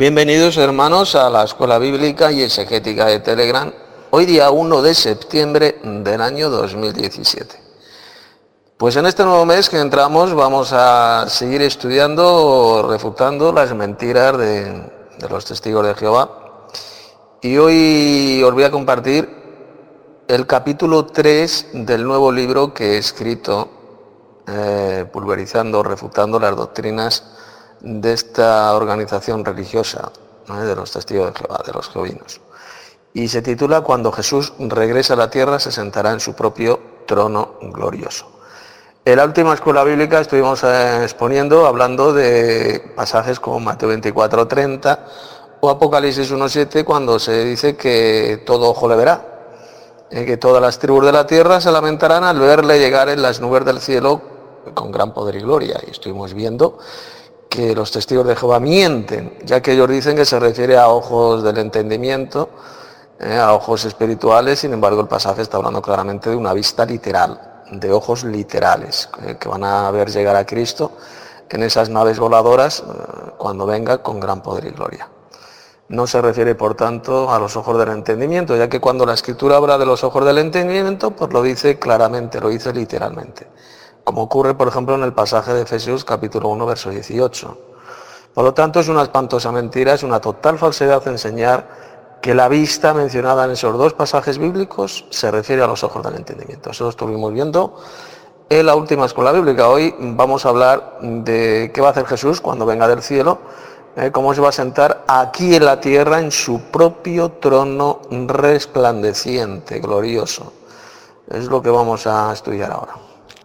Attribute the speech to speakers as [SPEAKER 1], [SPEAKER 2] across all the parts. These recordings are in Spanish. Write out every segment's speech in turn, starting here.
[SPEAKER 1] Bienvenidos, hermanos, a la Escuela Bíblica y Exegética de Telegram, hoy día 1 de septiembre del año 2017. Pues en este nuevo mes que entramos vamos a seguir estudiando, refutando las mentiras de los testigos de Jehová. Y hoy os voy a compartir el capítulo 3 del nuevo libro que he escrito, pulverizando, refutando las doctrinas de esta organización religiosa, de los testigos de Jehová, de los jehovinos. Y se titula Cuando Jesús regrese a la tierra se sentará en su propio trono glorioso. En la última escuela bíblica estuvimos exponiendo, hablando de pasajes como Mateo 24:30 o Apocalipsis 1:7, cuando se dice que todo ojo le verá, que todas las tribus de la tierra se lamentarán al verle llegar en las nubes del cielo con gran poder y gloria. Y estuvimos viendo que los testigos de Jehová mienten, ya que ellos dicen que se refiere a ojos del entendimiento, a ojos espirituales. Sin embargo, el pasaje está hablando claramente de una vista literal, de ojos literales, que van a ver llegar a Cristo en esas naves voladoras cuando venga con gran poder y gloria. No se refiere, por tanto, a los ojos del entendimiento, ya que cuando la Escritura habla de los ojos del entendimiento, pues lo dice claramente, lo dice literalmente, como ocurre, por ejemplo, en el pasaje de Efesios capítulo 1, verso 18. Por lo tanto, es una espantosa mentira, es una total falsedad enseñar que la vista mencionada en esos dos pasajes bíblicos se refiere a los ojos del entendimiento. Eso lo estuvimos viendo en la última escuela bíblica. Hoy vamos a hablar de qué va a hacer Jesús cuando venga del cielo, cómo se va a sentar aquí en la tierra en su propio trono resplandeciente, glorioso. Es lo que vamos a estudiar ahora.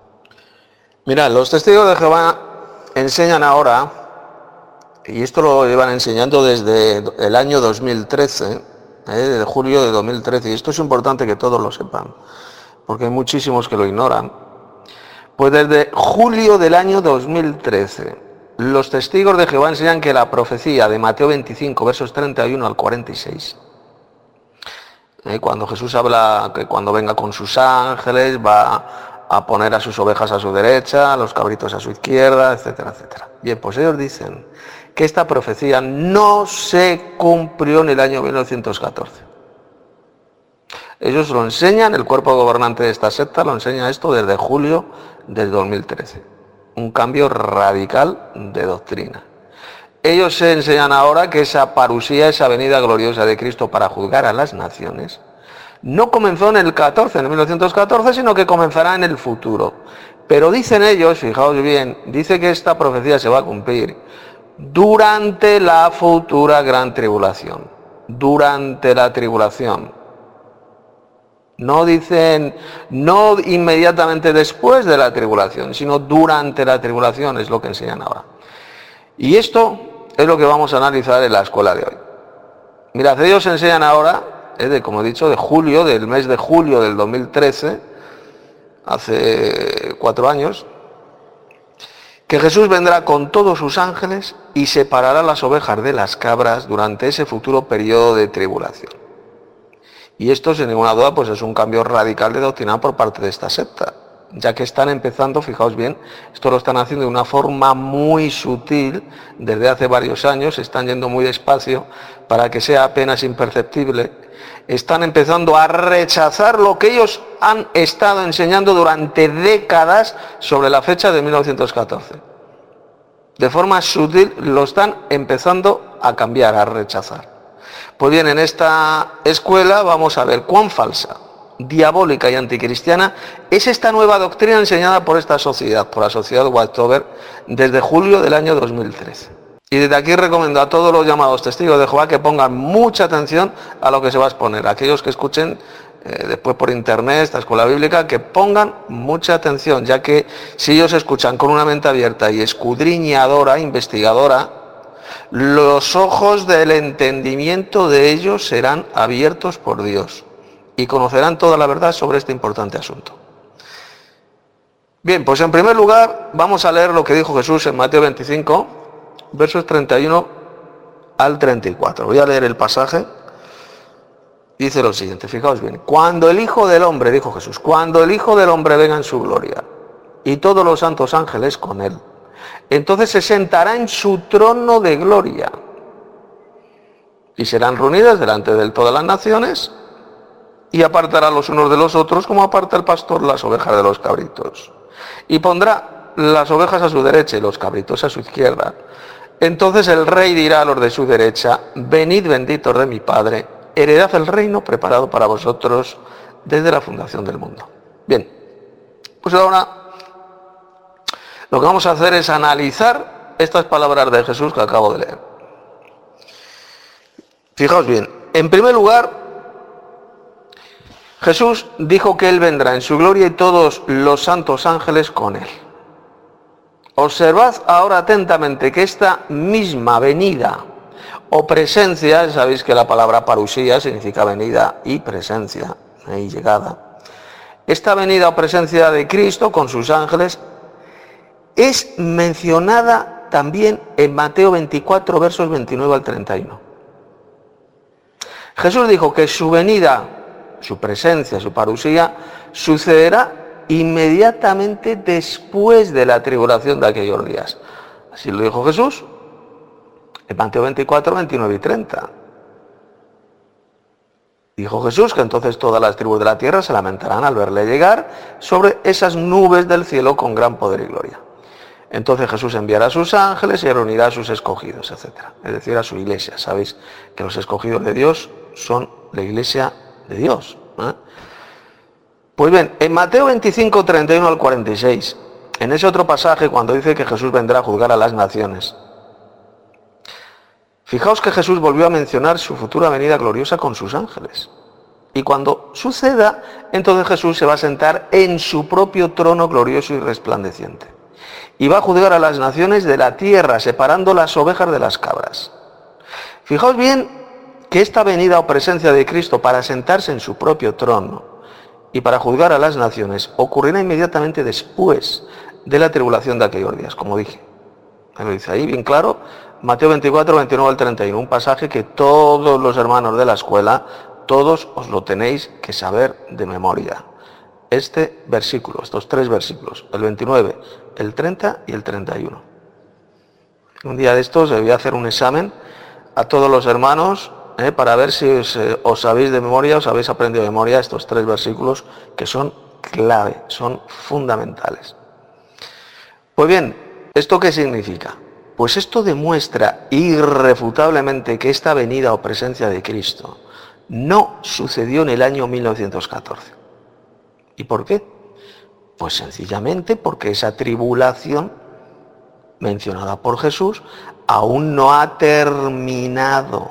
[SPEAKER 1] Mirad, los testigos de Jehová enseñan ahora, y esto lo llevan enseñando desde el año 2013, desde julio de 2013, y esto es importante que todos lo sepan, porque hay muchísimos que lo ignoran. Pues desde julio del año 2013, los testigos de Jehová enseñan que la profecía de Mateo 25, versos 31 al 46, cuando Jesús habla que cuando venga con sus ángeles va a poner a sus ovejas a su derecha, a los cabritos a su izquierda, etcétera, etcétera. Bien, pues ellos dicen que esta profecía no se cumplió en el año 1914. Ellos lo enseñan, el cuerpo gobernante de esta secta lo enseña esto desde julio del 2013. Un cambio radical de doctrina. Ellos se enseñan ahora que esa parusía, esa venida gloriosa de Cristo para juzgar a las naciones, no comenzó en el 1914, sino que comenzará en el futuro. Pero dicen ellos, fijaos bien, dice que esta profecía se va a cumplir durante la futura gran tribulación. Durante la tribulación. No dicen, no inmediatamente después de la tribulación, sino durante la tribulación, es lo que enseñan ahora. Y esto es lo que vamos a analizar en la escuela de hoy. Mirad, ellos enseñan ahora, como he dicho, del mes de julio del 2013, hace 4 años, que Jesús vendrá con todos sus ángeles y separará las ovejas de las cabras durante ese futuro periodo de tribulación. Y esto, sin ninguna duda, pues es un cambio radical de doctrina por parte de esta secta, ya que están empezando, fijaos bien, esto lo están haciendo de una forma muy sutil, desde hace varios años, están yendo muy despacio para que sea apenas imperceptible, están empezando a rechazar lo que ellos han estado enseñando durante décadas sobre la fecha de 1914. De forma sutil lo están empezando a cambiar, a rechazar. Pues bien, en esta escuela vamos a ver cuán falsa, diabólica y anticristiana es esta nueva doctrina enseñada por esta sociedad, por la sociedad Watchtower, desde julio del año 2013. Y desde aquí recomiendo a todos los llamados testigos de Jehová que pongan mucha atención a lo que se va a exponer. Aquellos que escuchen después por internet esta escuela bíblica, que pongan mucha atención, ya que si ellos escuchan con una mente abierta y escudriñadora, investigadora, los ojos del entendimiento de ellos serán abiertos por Dios y conocerán toda la verdad sobre este importante asunto. Bien, pues en primer lugar vamos a leer lo que dijo Jesús en Mateo 25, versos 31 al 34. Voy a leer el pasaje. Dice lo siguiente, fijaos bien. Cuando el Hijo del Hombre, dijo Jesús, cuando el Hijo del Hombre venga en su gloria y todos los santos ángeles con él, entonces se sentará en su trono de gloria y serán reunidas delante de él todas las naciones, y apartará los unos de los otros como aparta el pastor las ovejas de los cabritos. Y pondrá las ovejas a su derecha y los cabritos a su izquierda. Entonces el rey dirá a los de su derecha: venid benditos de mi Padre, heredad el reino preparado para vosotros desde la fundación del mundo. Bien, pues ahora lo que vamos a hacer es analizar estas palabras de Jesús que acabo de leer. Fijaos bien, en primer lugar, Jesús dijo que Él vendrá en su gloria y todos los santos ángeles con Él. Observad ahora atentamente que esta misma venida o presencia, sabéis que la palabra parusía significa venida y presencia, y llegada. Esta venida o presencia de Cristo con sus ángeles es mencionada también en Mateo 24, versos 29 al 31. Jesús dijo que su venida, su presencia, su parusía, sucederá inmediatamente después de la tribulación de aquellos días. Así lo dijo Jesús en Mateo 24, 29 y 30. Dijo Jesús que entonces todas las tribus de la tierra se lamentarán al verle llegar sobre esas nubes del cielo con gran poder y gloria. Entonces Jesús enviará a sus ángeles y reunirá a sus escogidos, etc. Es decir, a su iglesia. Sabéis que los escogidos de Dios son la iglesia de Dios. Pues bien, en Mateo 25, 31 al 46, en ese otro pasaje cuando dice que Jesús vendrá a juzgar a las naciones, fijaos que Jesús volvió a mencionar su futura venida gloriosa con sus ángeles. Y cuando suceda, entonces Jesús se va a sentar en su propio trono glorioso y resplandeciente. Y va a juzgar a las naciones de la tierra, separando las ovejas de las cabras. Fijaos bien que esta venida o presencia de Cristo para sentarse en su propio trono y para juzgar a las naciones ocurrirá inmediatamente después de la tribulación de aquellos días, como dije. Lo dice ahí bien claro, Mateo 24, 29 al 31, un pasaje que todos los hermanos de la escuela, todos os lo tenéis que saber de memoria. Este versículo, estos tres versículos, el 29, el 30 y el 31. Un día de estos voy a hacer un examen a todos los hermanos para ver si os sabéis de memoria, os habéis aprendido de memoria estos tres versículos que son clave, son fundamentales. Pues bien, ¿esto qué significa? Pues esto demuestra irrefutablemente que esta venida o presencia de Cristo no sucedió en el año 1914. ¿Y por qué? Pues sencillamente porque esa tribulación mencionada por Jesús aún no ha terminado.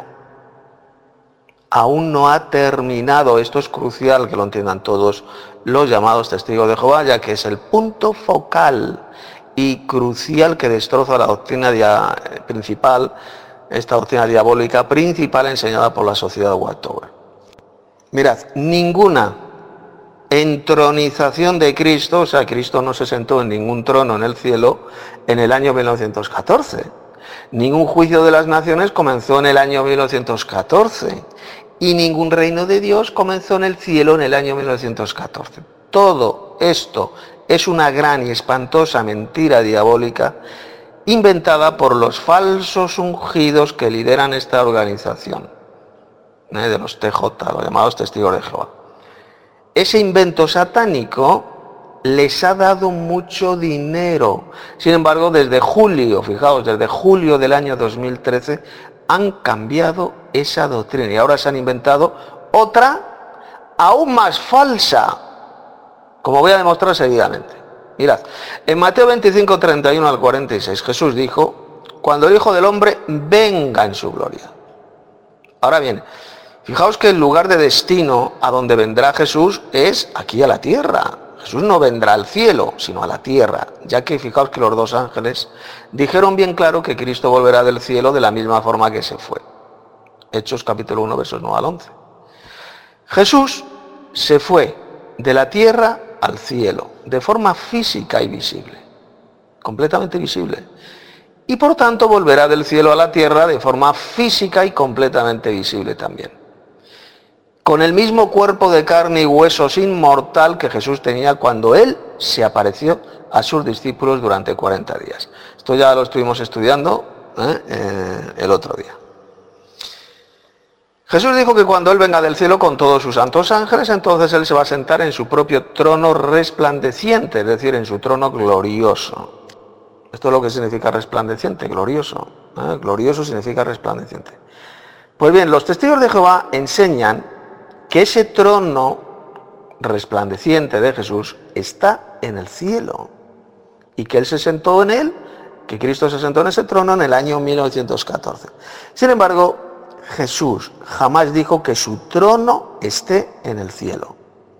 [SPEAKER 1] Aún no ha terminado. Esto es crucial que lo entiendan todos los llamados testigos de Jehová, ya que es el punto focal y crucial que destroza la doctrina principal, esta doctrina diabólica principal enseñada por la sociedad Wattower. Mirad, ninguna entronización de Cristo, o sea, Cristo no se sentó en ningún trono en el cielo en el año 1914. Ningún juicio de las naciones comenzó en el año 1914 y ningún reino de Dios comenzó en el cielo en el año 1914. Todo esto es una gran y espantosa mentira diabólica inventada por los falsos ungidos que lideran esta organización, de los TJ, los llamados testigos de Jehová. Ese invento satánico les ha dado mucho dinero. Sin embargo, desde julio, fijaos, desde julio del año 2013 han cambiado esa doctrina y ahora se han inventado otra aún más falsa, como voy a demostrar seguidamente. Mirad, en Mateo 25, 31 al 46, Jesús dijo: cuando el Hijo del Hombre venga en su gloria. Ahora bien, fijaos que el lugar de destino a donde vendrá Jesús es aquí a la tierra. Jesús no vendrá al cielo, sino a la tierra, ya que fijaos que los dos ángeles dijeron bien claro que Cristo volverá del cielo de la misma forma que se fue. Hechos capítulo 1, versos 9 al 11. Jesús se fue de la tierra al cielo, de forma física y visible, completamente visible. Y por tanto volverá del cielo a la tierra de forma física y completamente visible también. Con el mismo cuerpo de carne y huesos inmortal que Jesús tenía cuando Él se apareció a sus discípulos durante 40 días. Esto ya lo estuvimos estudiando el otro día. Jesús dijo que cuando Él venga del cielo con todos sus santos ángeles, entonces Él se va a sentar en su propio trono resplandeciente, es decir, en su trono glorioso. Esto es lo que significa resplandeciente, glorioso. Glorioso significa resplandeciente. Pues bien, los testigos de Jehová enseñan que ese trono resplandeciente de Jesús está en el cielo y que Él se sentó en él, que Cristo se sentó en ese trono en el año 1914. Sin embargo, Jesús jamás dijo que su trono esté en el cielo.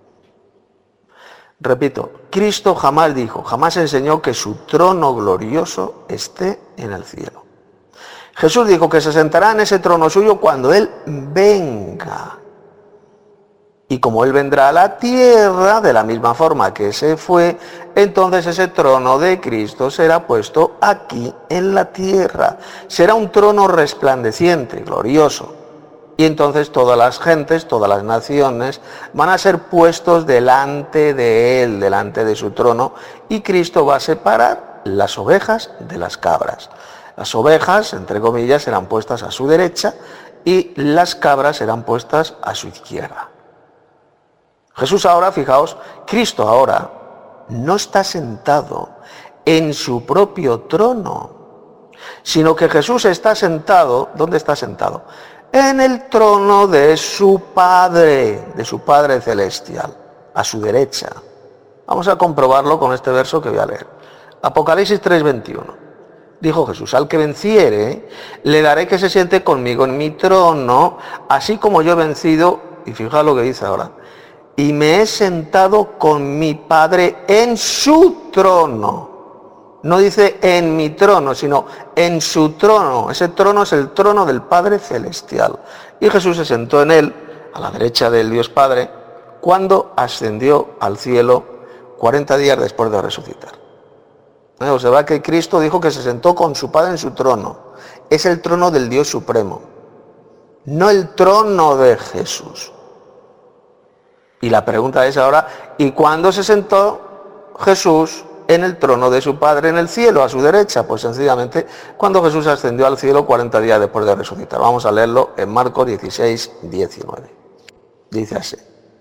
[SPEAKER 1] Repito, Cristo jamás dijo, jamás enseñó que su trono glorioso esté en el cielo. Jesús dijo que se sentará en ese trono suyo cuando Él venga. Y como Él vendrá a la tierra, de la misma forma que se fue, entonces ese trono de Cristo será puesto aquí en la tierra. Será un trono resplandeciente, glorioso. Y entonces todas las gentes, todas las naciones, van a ser puestos delante de Él, delante de su trono, y Cristo va a separar las ovejas de las cabras. Las ovejas, entre comillas, serán puestas a su derecha y las cabras serán puestas a su izquierda. Jesús ahora, fijaos, Cristo ahora no está sentado en su propio trono, sino que Jesús está sentado, ¿dónde está sentado? En el trono de su Padre celestial, a su derecha. Vamos a comprobarlo con este verso que voy a leer. Apocalipsis 3:21. Dijo Jesús, al que venciere, le daré que se siente conmigo en mi trono, así como yo he vencido, y fijaos lo que dice ahora, y me he sentado con mi Padre en su trono. No dice en mi trono, sino en su trono. Ese trono es el trono del Padre celestial. Y Jesús se sentó en él, a la derecha del Dios Padre, cuando ascendió al cielo 40 días después de resucitar. Observa que Cristo dijo que se sentó con su Padre en su trono. Es el trono del Dios Supremo, no el trono de Jesús. Y la pregunta es ahora, ¿y cuándo se sentó Jesús en el trono de su Padre en el cielo, a su derecha? Pues sencillamente cuando Jesús ascendió al cielo 40 días después de resucitar. Vamos a leerlo en Marcos 16:19. Dice así.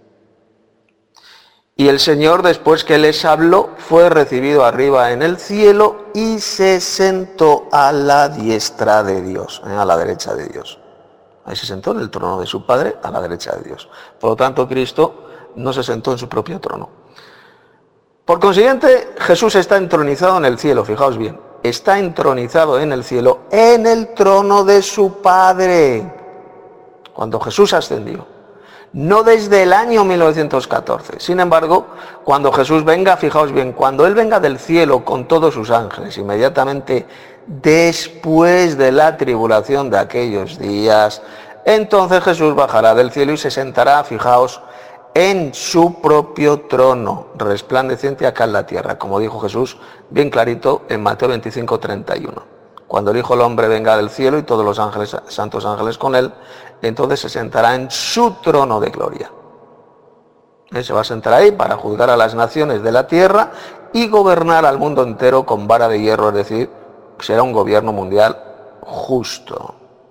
[SPEAKER 1] Y el Señor, después que les habló, fue recibido arriba en el cielo y se sentó a la diestra de Dios, a la derecha de Dios. Ahí se sentó en el trono de su Padre, a la derecha de Dios. Por lo tanto, Cristo no se sentó en su propio trono. Por consiguiente, Jesús está entronizado en el cielo, fijaos bien. Está entronizado en el cielo, en el trono de su Padre. Cuando Jesús ascendió. No desde el año 1914. Sin embargo, cuando Jesús venga, fijaos bien, cuando Él venga del cielo con todos sus ángeles, inmediatamente después de la tribulación de aquellos días, entonces Jesús bajará del cielo y se sentará, fijaos, en su propio trono, resplandeciente acá en la tierra, como dijo Jesús bien clarito en Mateo 25:31. Cuando el Hijo del Hombre venga del cielo y todos los ángeles, santos ángeles con Él, entonces se sentará en su trono de gloria. Él se va a sentar ahí para juzgar a las naciones de la tierra y gobernar al mundo entero con vara de hierro, es decir, será un gobierno mundial justo.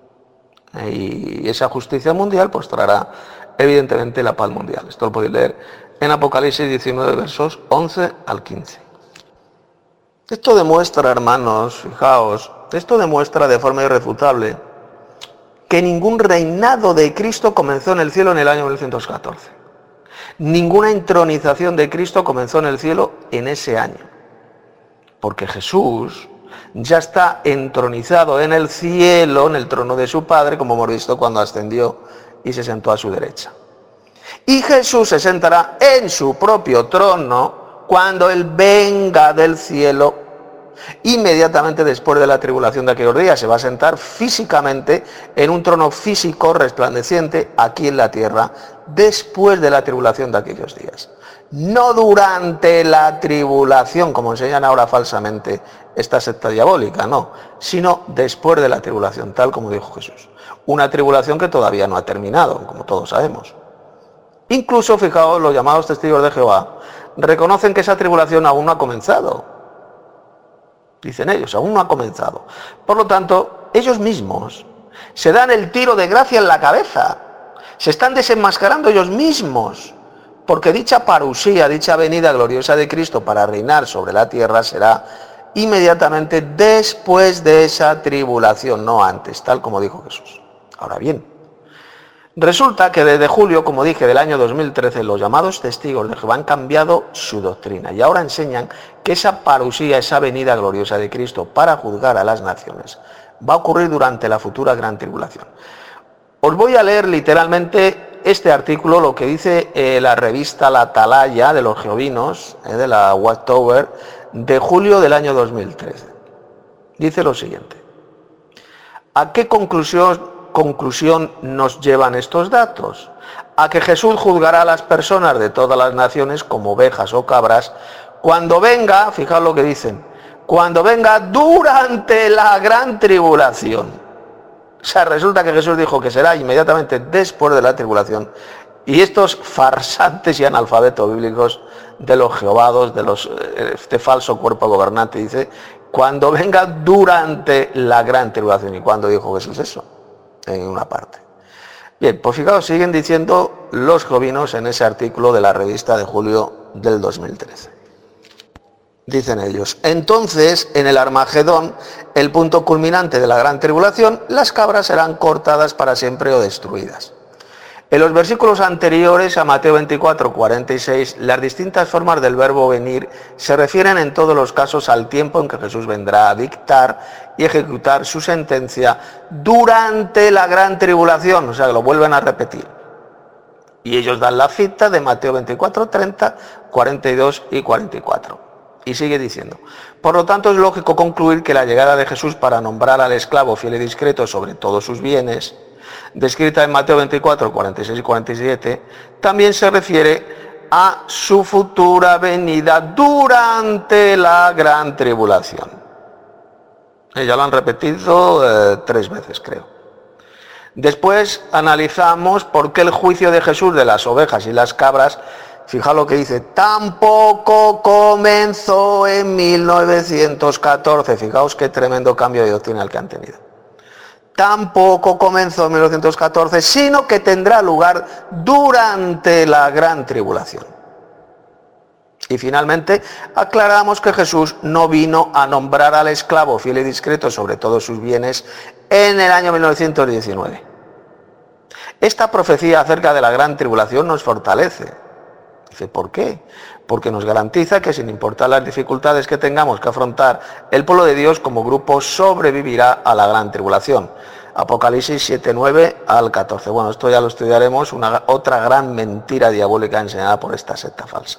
[SPEAKER 1] Y esa justicia mundial pues traerá evidentemente la paz mundial. Esto lo podéis leer en Apocalipsis 19, versos 11 al 15. Esto demuestra, hermanos, fijaos, esto demuestra de forma irrefutable que ningún reinado de Cristo comenzó en el cielo en el año 1914. Ninguna entronización de Cristo comenzó en el cielo en ese año. Porque Jesús ya está entronizado en el cielo, en el trono de su Padre, como hemos visto cuando ascendió y se sentó a su derecha. Y Jesús se sentará en su propio trono cuando Él venga del cielo. Inmediatamente después de la tribulación de aquellos días se va a sentar físicamente en un trono físico resplandeciente aquí en la tierra, después de la tribulación de aquellos días. No durante la tribulación, como enseñan ahora falsamente esta secta diabólica, no, sino después de la tribulación, tal como dijo Jesús. Una tribulación que todavía no ha terminado, como todos sabemos. Incluso, fijaos, los llamados testigos de Jehová reconocen que esa tribulación aún no ha comenzado. Dicen ellos, aún no ha comenzado. Por lo tanto, ellos mismos se dan el tiro de gracia en la cabeza Se están desenmascarando ellos mismos, porque dicha parusía, dicha venida gloriosa de Cristo para reinar sobre la tierra será inmediatamente después de esa tribulación, no antes, tal como dijo Jesús. Ahora bien, resulta que desde julio, como dije, del año 2013, los llamados testigos de Jehová han cambiado su doctrina y ahora enseñan que esa parusía, esa venida gloriosa de Cristo para juzgar a las naciones, va a ocurrir durante la futura gran tribulación. Os voy a leer literalmente este artículo, lo que dice la revista La Atalaya de los Jehovinos, de la Watchtower, de julio del año 2013. Dice lo siguiente: ¿a qué conclusión nos llevan estos datos? A que Jesús juzgará a las personas de todas las naciones como ovejas o cabras cuando venga, fijaos lo que dicen, cuando venga durante la gran tribulación. O sea, resulta que Jesús dijo que será inmediatamente después de la tribulación, y estos farsantes y analfabetos bíblicos de los jehovados, este falso cuerpo gobernante, dice cuando venga durante la gran tribulación. ¿Y cuándo dijo Jesús eso? En una parte. Bien, pues fijaos, siguen diciendo los jehovinos en ese artículo de la revista de julio del 2013. Dicen ellos: entonces, en el Armagedón, el punto culminante de la gran tribulación, las cabras serán cortadas para siempre o destruidas. En los versículos anteriores a Mateo 24, 46, las distintas formas del verbo venir se refieren en todos los casos al tiempo en que Jesús vendrá a dictar y ejecutar su sentencia durante la gran tribulación, o sea, lo vuelven a repetir. Y ellos dan la cita de Mateo 24, 30, 42 y 44. Y sigue diciendo: por lo tanto es lógico concluir que la llegada de Jesús para nombrar al esclavo fiel y discreto sobre todos sus bienes, descrita en Mateo 24, 46 y 47, también se refiere a su futura venida durante la gran tribulación. Ya lo han repetido 3 veces, creo. Después analizamos por qué el juicio de Jesús de las ovejas y las cabras, fijaos lo que dice, tampoco comenzó en 1914. Fijaos qué tremendo cambio de doctrina el que han tenido. Tampoco comenzó en 1914, sino que tendrá lugar durante la gran tribulación. Y finalmente aclaramos que Jesús no vino a nombrar al esclavo fiel y discreto sobre todos sus bienes en el año 1919. Esta profecía acerca de la gran tribulación nos fortalece. Dice, ¿por qué? Porque nos garantiza que sin importar las dificultades que tengamos que afrontar, el pueblo de Dios como grupo sobrevivirá a la gran tribulación. Apocalipsis 7, 9 al 14. Bueno, esto ya lo estudiaremos, otra gran mentira diabólica enseñada por esta secta falsa.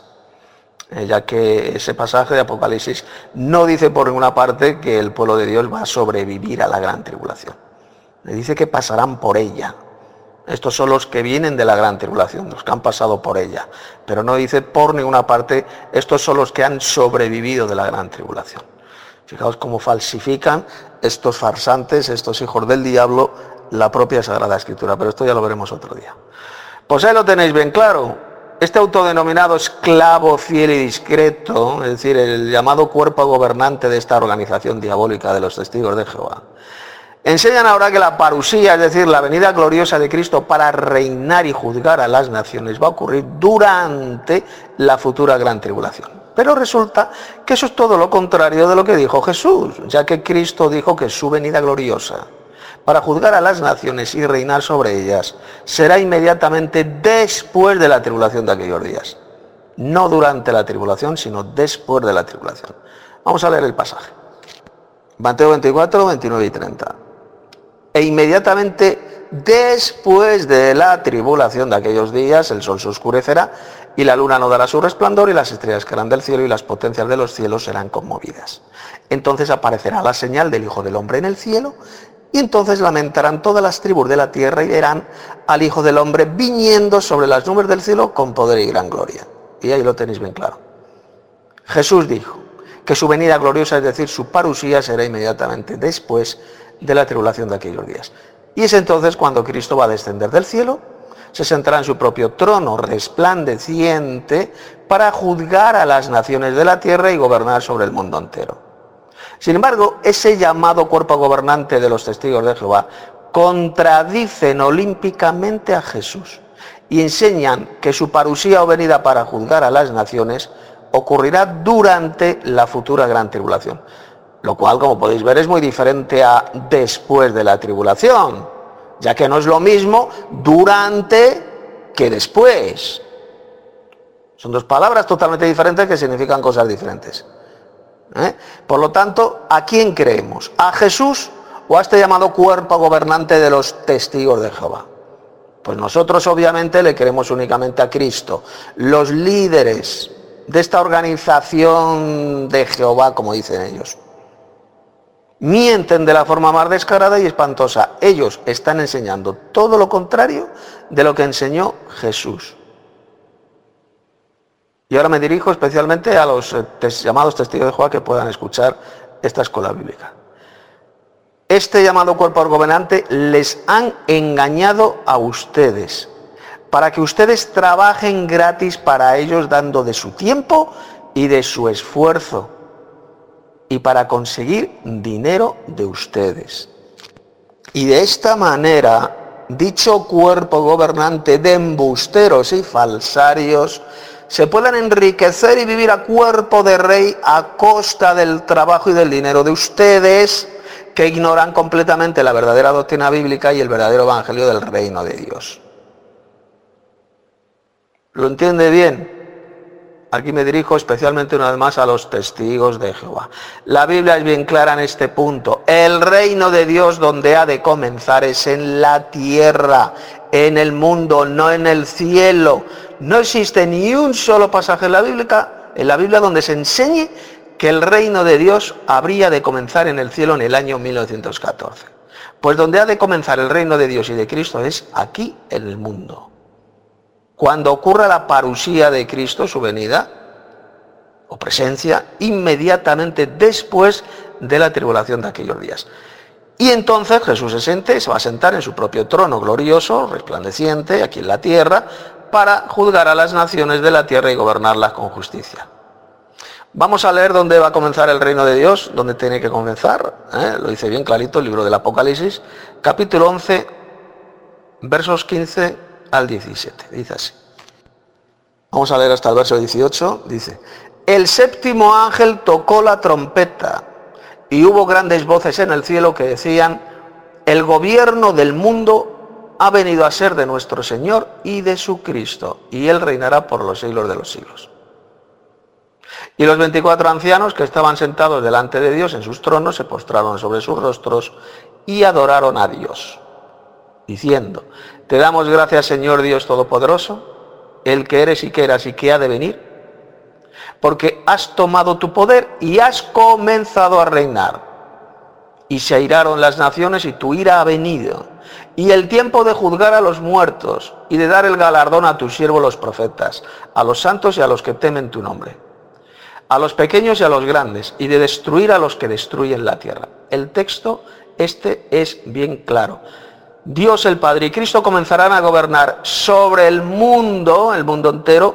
[SPEAKER 1] Ya que ese pasaje de Apocalipsis no dice por ninguna parte que el pueblo de Dios va a sobrevivir a la gran tribulación. Le dice que pasarán por ella. Estos son los que vienen de la gran tribulación, los que han pasado por ella. Pero no dice por ninguna parte, estos son los que han sobrevivido de la gran tribulación. Fijaos cómo falsifican estos farsantes, estos hijos del diablo, la propia Sagrada Escritura. Pero esto ya lo veremos otro día. Pues ahí lo tenéis bien claro. Este autodenominado esclavo fiel y discreto, es decir, el llamado cuerpo gobernante de esta organización diabólica de los testigos de Jehová, enseñan ahora que la parusía, es decir, la venida gloriosa de Cristo para reinar y juzgar a las naciones, va a ocurrir durante la futura gran tribulación. Pero resulta que eso es todo lo contrario de lo que dijo Jesús, ya que Cristo dijo que su venida gloriosa para juzgar a las naciones y reinar sobre ellas será inmediatamente después de la tribulación de aquellos días. No durante la tribulación, sino después de la tribulación. Vamos a leer el pasaje. Mateo 24, 29 y 30. E inmediatamente después de la tribulación de aquellos días, el sol se oscurecerá y la luna no dará su resplandor y las estrellas caerán del cielo y las potencias de los cielos serán conmovidas. Entonces aparecerá la señal del Hijo del Hombre en el cielo y entonces lamentarán todas las tribus de la tierra y verán al Hijo del Hombre viniendo sobre las nubes del cielo con poder y gran gloria. Y ahí lo tenéis bien claro. Jesús dijo que su venida gloriosa, es decir, su parusía, será inmediatamente después de la tribulación de aquellos días. Y es entonces cuando Cristo va a descender del cielo, se sentará en su propio trono resplandeciente para juzgar a las naciones de la tierra y gobernar sobre el mundo entero. Sin embargo, ese llamado cuerpo gobernante de los testigos de Jehová contradicen olímpicamente a Jesús y enseñan que su parusía o venida para juzgar a las naciones ocurrirá durante la futura gran tribulación. Lo cual, como podéis ver, es muy diferente a después de la tribulación, ya que no es lo mismo durante que después. Son dos palabras totalmente diferentes que significan cosas diferentes. Por lo tanto, ¿a quién creemos? ¿A Jesús o a este llamado cuerpo gobernante de los testigos de Jehová? Pues nosotros obviamente le creemos únicamente a Cristo. Los líderes de esta organización de Jehová, como dicen ellos, mienten de la forma más descarada y espantosa. Ellos están enseñando todo lo contrario de lo que enseñó Jesús. Y ahora me dirijo especialmente a los llamados testigos de Jehová que puedan escuchar esta escuela bíblica. Este llamado cuerpo gobernante les han engañado a ustedes para que ustedes trabajen gratis para ellos, dando de su tiempo y de su esfuerzo, y para conseguir dinero de ustedes. Y de esta manera, dicho cuerpo gobernante de embusteros y falsarios se puedan enriquecer y vivir a cuerpo de rey a costa del trabajo y del dinero de ustedes, que ignoran completamente la verdadera doctrina bíblica y el verdadero evangelio del reino de Dios. ¿Lo entiende bien? Aquí me dirijo especialmente una vez más a los testigos de Jehová. La Biblia es bien clara en este punto. El reino de Dios donde ha de comenzar es en la tierra, en el mundo, no en el cielo. No existe ni un solo pasaje en la Biblia donde se enseñe que el reino de Dios habría de comenzar en el cielo en el año 1914. Pues donde ha de comenzar el reino de Dios y de Cristo es aquí en el mundo. Cuando ocurra la parusía de Cristo, su venida o presencia, inmediatamente después de la tribulación de aquellos días. Y entonces Jesús se va a sentar en su propio trono glorioso, resplandeciente, aquí en la tierra, para juzgar a las naciones de la tierra y gobernarlas con justicia. Vamos a leer dónde va a comenzar el reino de Dios, dónde tiene que comenzar. Lo dice bien clarito el libro del Apocalipsis, capítulo 11, versos 15 al 17, dice así. Vamos a leer hasta el verso 18, dice: el séptimo ángel tocó la trompeta y hubo grandes voces en el cielo que decían: el gobierno del mundo ha venido a ser de nuestro Señor y de su Cristo, y Él reinará por los siglos de los siglos. Y los 24 ancianos que estaban sentados delante de Dios en sus tronos se postraron sobre sus rostros y adoraron a Dios, diciendo: te damos gracias, Señor Dios Todopoderoso, el que eres y que eras y que ha de venir, porque has tomado tu poder y has comenzado a reinar. Y se airaron las naciones y tu ira ha venido, y el tiempo de juzgar a los muertos y de dar el galardón a tus siervos los profetas, a los santos y a los que temen tu nombre, a los pequeños y a los grandes, y de destruir a los que destruyen la tierra. El texto es bien claro. Dios el Padre y Cristo comenzarán a gobernar sobre el mundo entero.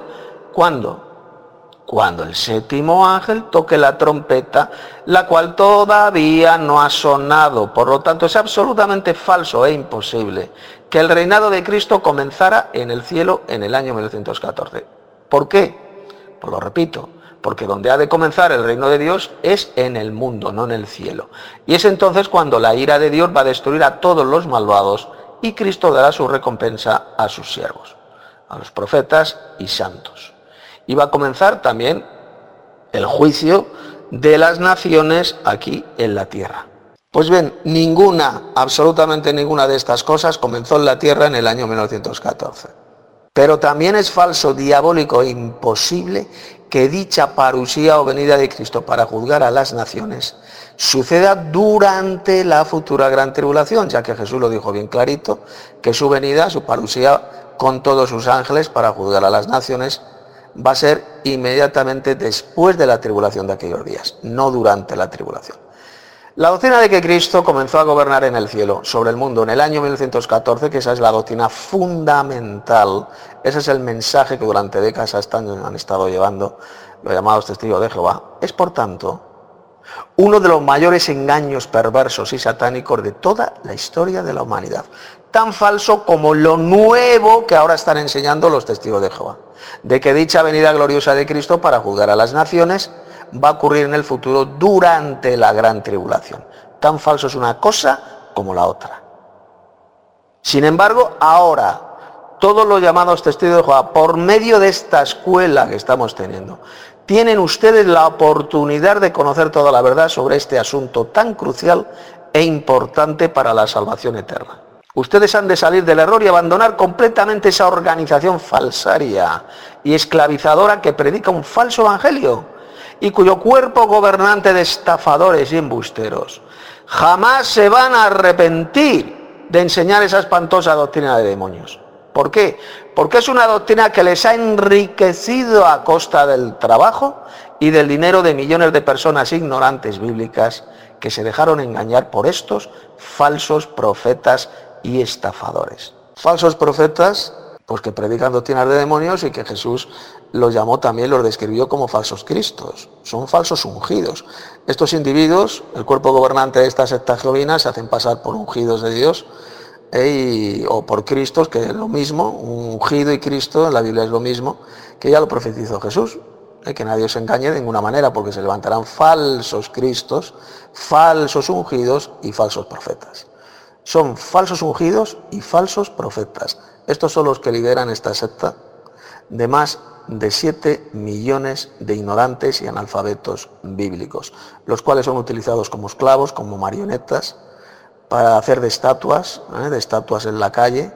[SPEAKER 1] ¿Cuándo? Cuando el séptimo ángel toque la trompeta, la cual todavía no ha sonado. Por lo tanto, es absolutamente falso e imposible que el reinado de Cristo comenzara en el cielo en el año 1914. ¿Por qué? Pues lo repito, porque donde ha de comenzar el reino de Dios es en el mundo, no en el cielo. Y es entonces cuando la ira de Dios va a destruir a todos los malvados y Cristo dará su recompensa a sus siervos, a los profetas y santos. Y va a comenzar también el juicio de las naciones aquí en la tierra. Pues bien, absolutamente ninguna de estas cosas comenzó en la tierra en el año 1914. Pero también es falso, diabólico e imposible que dicha parusía o venida de Cristo para juzgar a las naciones suceda durante la futura gran tribulación, ya que Jesús lo dijo bien clarito, que su venida, su parusía con todos sus ángeles para juzgar a las naciones, va a ser inmediatamente después de la tribulación de aquellos días, no durante la tribulación. La doctrina de que Cristo comenzó a gobernar en el cielo sobre el mundo en el año 1914, que esa es la doctrina fundamental, ese es el mensaje que durante décadas han estado llevando los llamados testigos de Jehová, es por tanto Uno de los mayores engaños perversos y satánicos de toda la historia de la humanidad. Tan falso como lo nuevo que ahora están enseñando los testigos de Jehová. De que dicha venida gloriosa de Cristo para juzgar a las naciones va a ocurrir en el futuro durante la gran tribulación. Tan falso es una cosa como la otra. Sin embargo, ahora, todos los llamados testigos de Jehová, por medio de esta escuela que estamos teniendo, tienen ustedes la oportunidad de conocer toda la verdad sobre este asunto tan crucial e importante para la salvación eterna. Ustedes han de salir del error y abandonar completamente esa organización falsaria y esclavizadora que predica un falso evangelio y cuyo cuerpo gobernante de estafadores y embusteros jamás se van a arrepentir de enseñar esa espantosa doctrina de demonios. ¿Por qué? Porque es una doctrina que les ha enriquecido a costa del trabajo y del dinero de millones de personas ignorantes bíblicas que se dejaron engañar por estos falsos profetas y estafadores. Falsos profetas, pues que predican doctrinas de demonios y que Jesús los llamó también, los describió como falsos cristos. Son falsos ungidos. Estos individuos, el cuerpo gobernante de estas sectas jehovinas, se hacen pasar por ungidos de Dios o por Cristos, que es lo mismo. Ungido y Cristo en la Biblia es lo mismo, que ya lo profetizó Jesús. Que nadie os engañe de ninguna manera, porque se levantarán falsos cristos, falsos ungidos y falsos profetas. Son falsos ungidos y falsos profetas. Estos son los que lideran esta secta de más de 7 millones de ignorantes y analfabetos bíblicos, los cuales son utilizados como esclavos, como marionetas, para hacer de estatuas en la calle,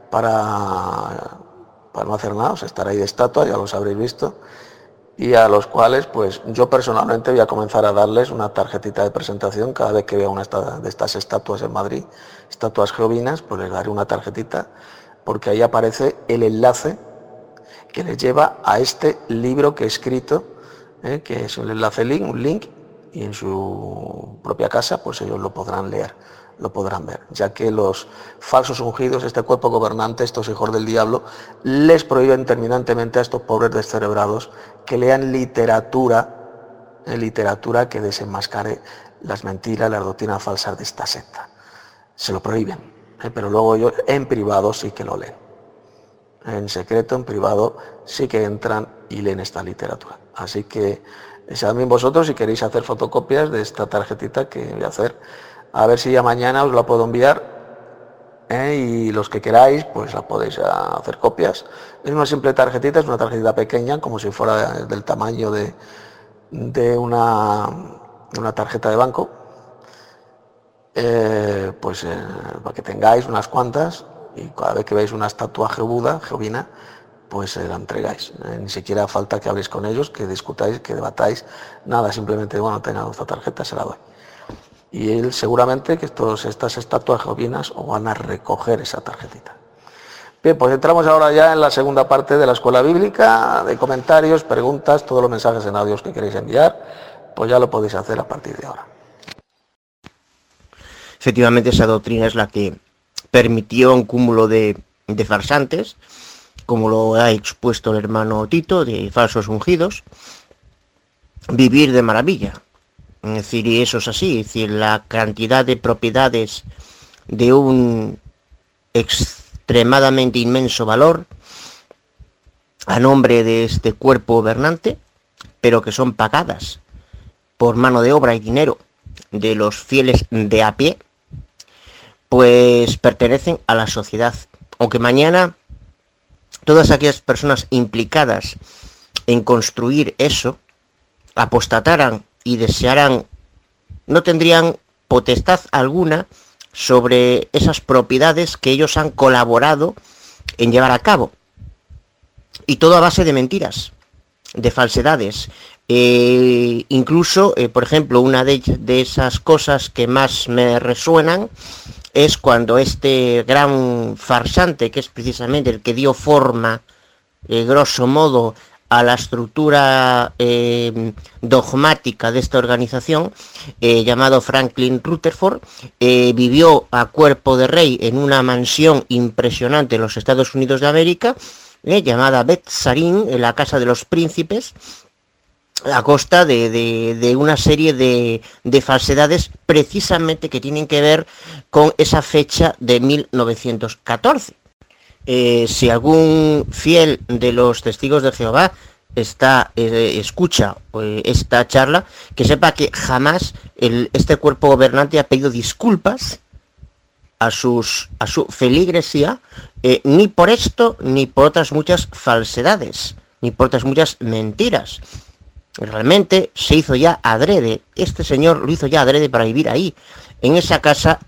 [SPEAKER 1] para no hacer nada, o sea, estar ahí de estatuas, ya los habréis visto, y a los cuales pues yo personalmente voy a comenzar a darles una tarjetita de presentación cada vez que vea una de estas estatuas en Madrid, estatuas jehovinas, pues les daré una tarjetita, porque ahí aparece el enlace que les lleva a este libro que he escrito, que es un enlace un link, y en su propia casa pues ellos lo podrán leer, lo podrán ver, ya que los falsos ungidos, este cuerpo gobernante, estos hijos del diablo, les prohíben terminantemente a estos pobres descerebrados que lean literatura que desenmascare las mentiras, las doctrinas falsas de esta secta. Se lo prohíben, pero luego ellos en privado sí que lo leen. En secreto, en privado, sí que entran y leen esta literatura. Así que examen vosotros si queréis hacer fotocopias de esta tarjetita que voy a hacer. A ver si ya mañana os la puedo enviar, y los que queráis, pues la podéis hacer copias. Es una simple tarjetita, es una tarjetita pequeña, como si fuera del tamaño de una tarjeta de banco. Para que tengáis unas cuantas, y cada vez que veáis una estatua jehovina, pues la entregáis. Ni siquiera falta que habléis con ellos, que discutáis, que debatáis, nada, simplemente, bueno, tenga esta tarjeta, se la doy. Y él seguramente que estas estatuas jehovinas os van a recoger esa tarjetita. Bien, pues entramos ahora ya en la segunda parte de la escuela bíblica, de comentarios, preguntas, todos los mensajes en audios que queréis enviar, pues ya lo podéis hacer a partir de ahora.
[SPEAKER 2] Efectivamente, esa doctrina es la que permitió un cúmulo de farsantes, como lo ha expuesto el hermano Tito, de falsos ungidos, vivir de maravilla. Es decir, y eso es así, es decir, la cantidad de propiedades de un extremadamente inmenso valor a nombre de este cuerpo gobernante, pero que son pagadas por mano de obra y dinero de los fieles de a pie, pues pertenecen a la sociedad. Aunque mañana todas aquellas personas implicadas en construir eso apostataran y desearán, no tendrían potestad alguna sobre esas propiedades que ellos han colaborado en llevar a cabo. Y todo a base de mentiras, de falsedades. Incluso, por ejemplo, una de esas cosas que más me resuenan es cuando este gran farsante, que es precisamente el que dio forma, grosso modo, a la estructura dogmática de esta organización, llamado Franklin Rutherford, vivió a cuerpo de rey en una mansión impresionante en los Estados Unidos de América, llamada Beth Sarin, en la Casa de los Príncipes, a costa de una serie de falsedades precisamente que tienen que ver con esa fecha de 1914. Si algún fiel de los testigos de Jehová escucha esta charla, que sepa que jamás este cuerpo gobernante ha pedido disculpas a su feligresía, ni por esto, ni por otras muchas falsedades, ni por otras muchas mentiras. Realmente se hizo ya adrede, este señor lo hizo ya adrede para vivir ahí, en esa casa.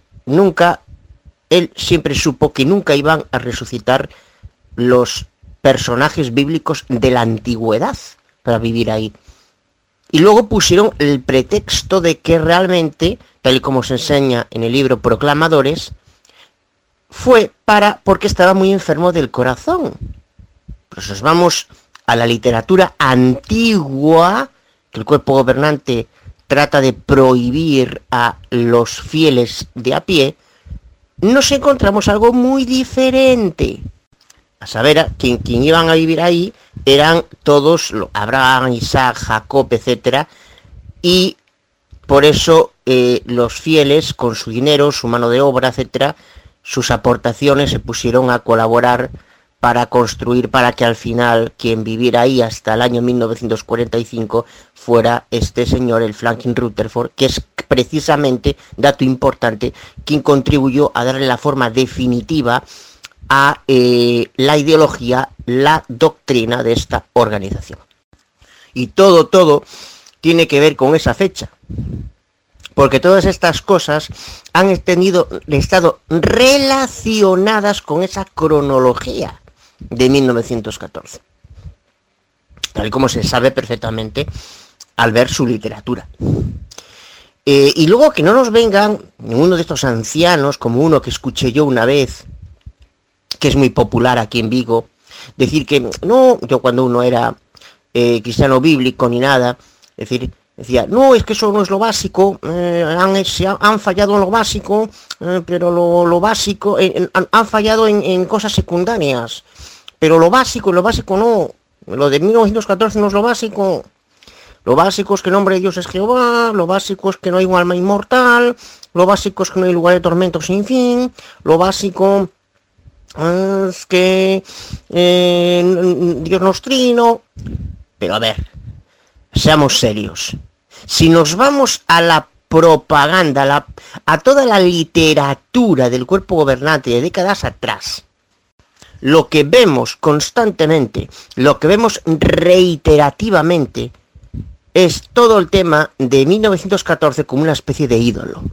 [SPEAKER 2] Él siempre supo que nunca iban a resucitar los personajes bíblicos de la antigüedad para vivir ahí. Y luego pusieron el pretexto de que realmente, tal y como se enseña en el libro Proclamadores, fue porque estaba muy enfermo del corazón. Pues nos vamos a la literatura antigua, que el cuerpo gobernante trata de prohibir a los fieles de a pie, nos encontramos algo muy diferente. A saber, quien iban a vivir ahí eran todos, Abraham, Isaac, Jacob, etc. Y por eso los fieles, con su dinero, su mano de obra, etc., sus aportaciones, se pusieron a colaborar para construir, para que al final quien viviera ahí hasta el año 1945 fuera este señor, el Franklin Rutherford, que es precisamente, dato importante, quien contribuyó a darle la forma definitiva a la ideología, la doctrina de esta organización. Y todo tiene que ver con esa fecha, porque todas estas cosas han estado relacionadas con esa cronología de 1914, tal como se sabe perfectamente al ver su literatura. Y luego que no nos vengan ninguno de estos ancianos, como uno que escuché yo una vez, que es muy popular aquí en Vigo, decir que no, yo cuando uno era cristiano bíblico ni nada, decía, no, es que eso no es lo básico, han fallado en lo básico, pero lo básico, han fallado en cosas secundarias, pero lo básico no, lo de 1914 no es lo básico es que el nombre de Dios es Jehová, lo básico es que no hay un alma inmortal, lo básico es que no hay lugar de tormento sin fin, lo básico es que Dios nos trino. Pero a ver, seamos serios. Si nos vamos a la propaganda, a toda la literatura del cuerpo gobernante de décadas atrás, lo que vemos constantemente, lo que vemos reiterativamente, es todo el tema de 1914 como una especie de ídolo,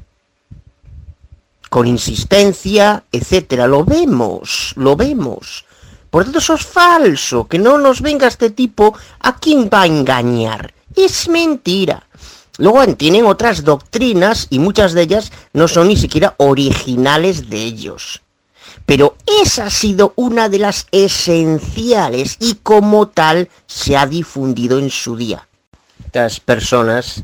[SPEAKER 2] con insistencia, etcétera. Lo vemos. Por tanto, eso es falso. Que no nos venga este tipo. ¿A quién va a engañar? Es mentira. Luego tienen otras doctrinas y muchas de ellas no son ni siquiera originales de ellos. Pero esa ha sido una de las esenciales y como tal se ha difundido en su día. Estas personas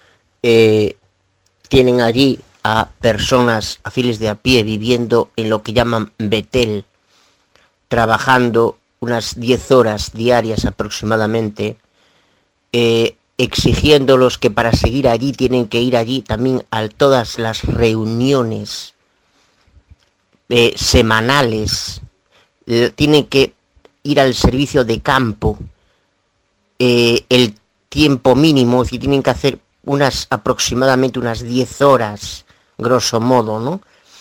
[SPEAKER 2] tienen allí a personas, a fieles de a pie, viviendo en lo que llaman Betel, trabajando unas 10 horas diarias aproximadamente, exigiéndolos que para seguir allí tienen que ir allí también a todas las reuniones semanales, tienen que ir al servicio de campo, el tiempo mínimo, si tienen que hacer aproximadamente unas 10 horas, grosso modo, ¿no?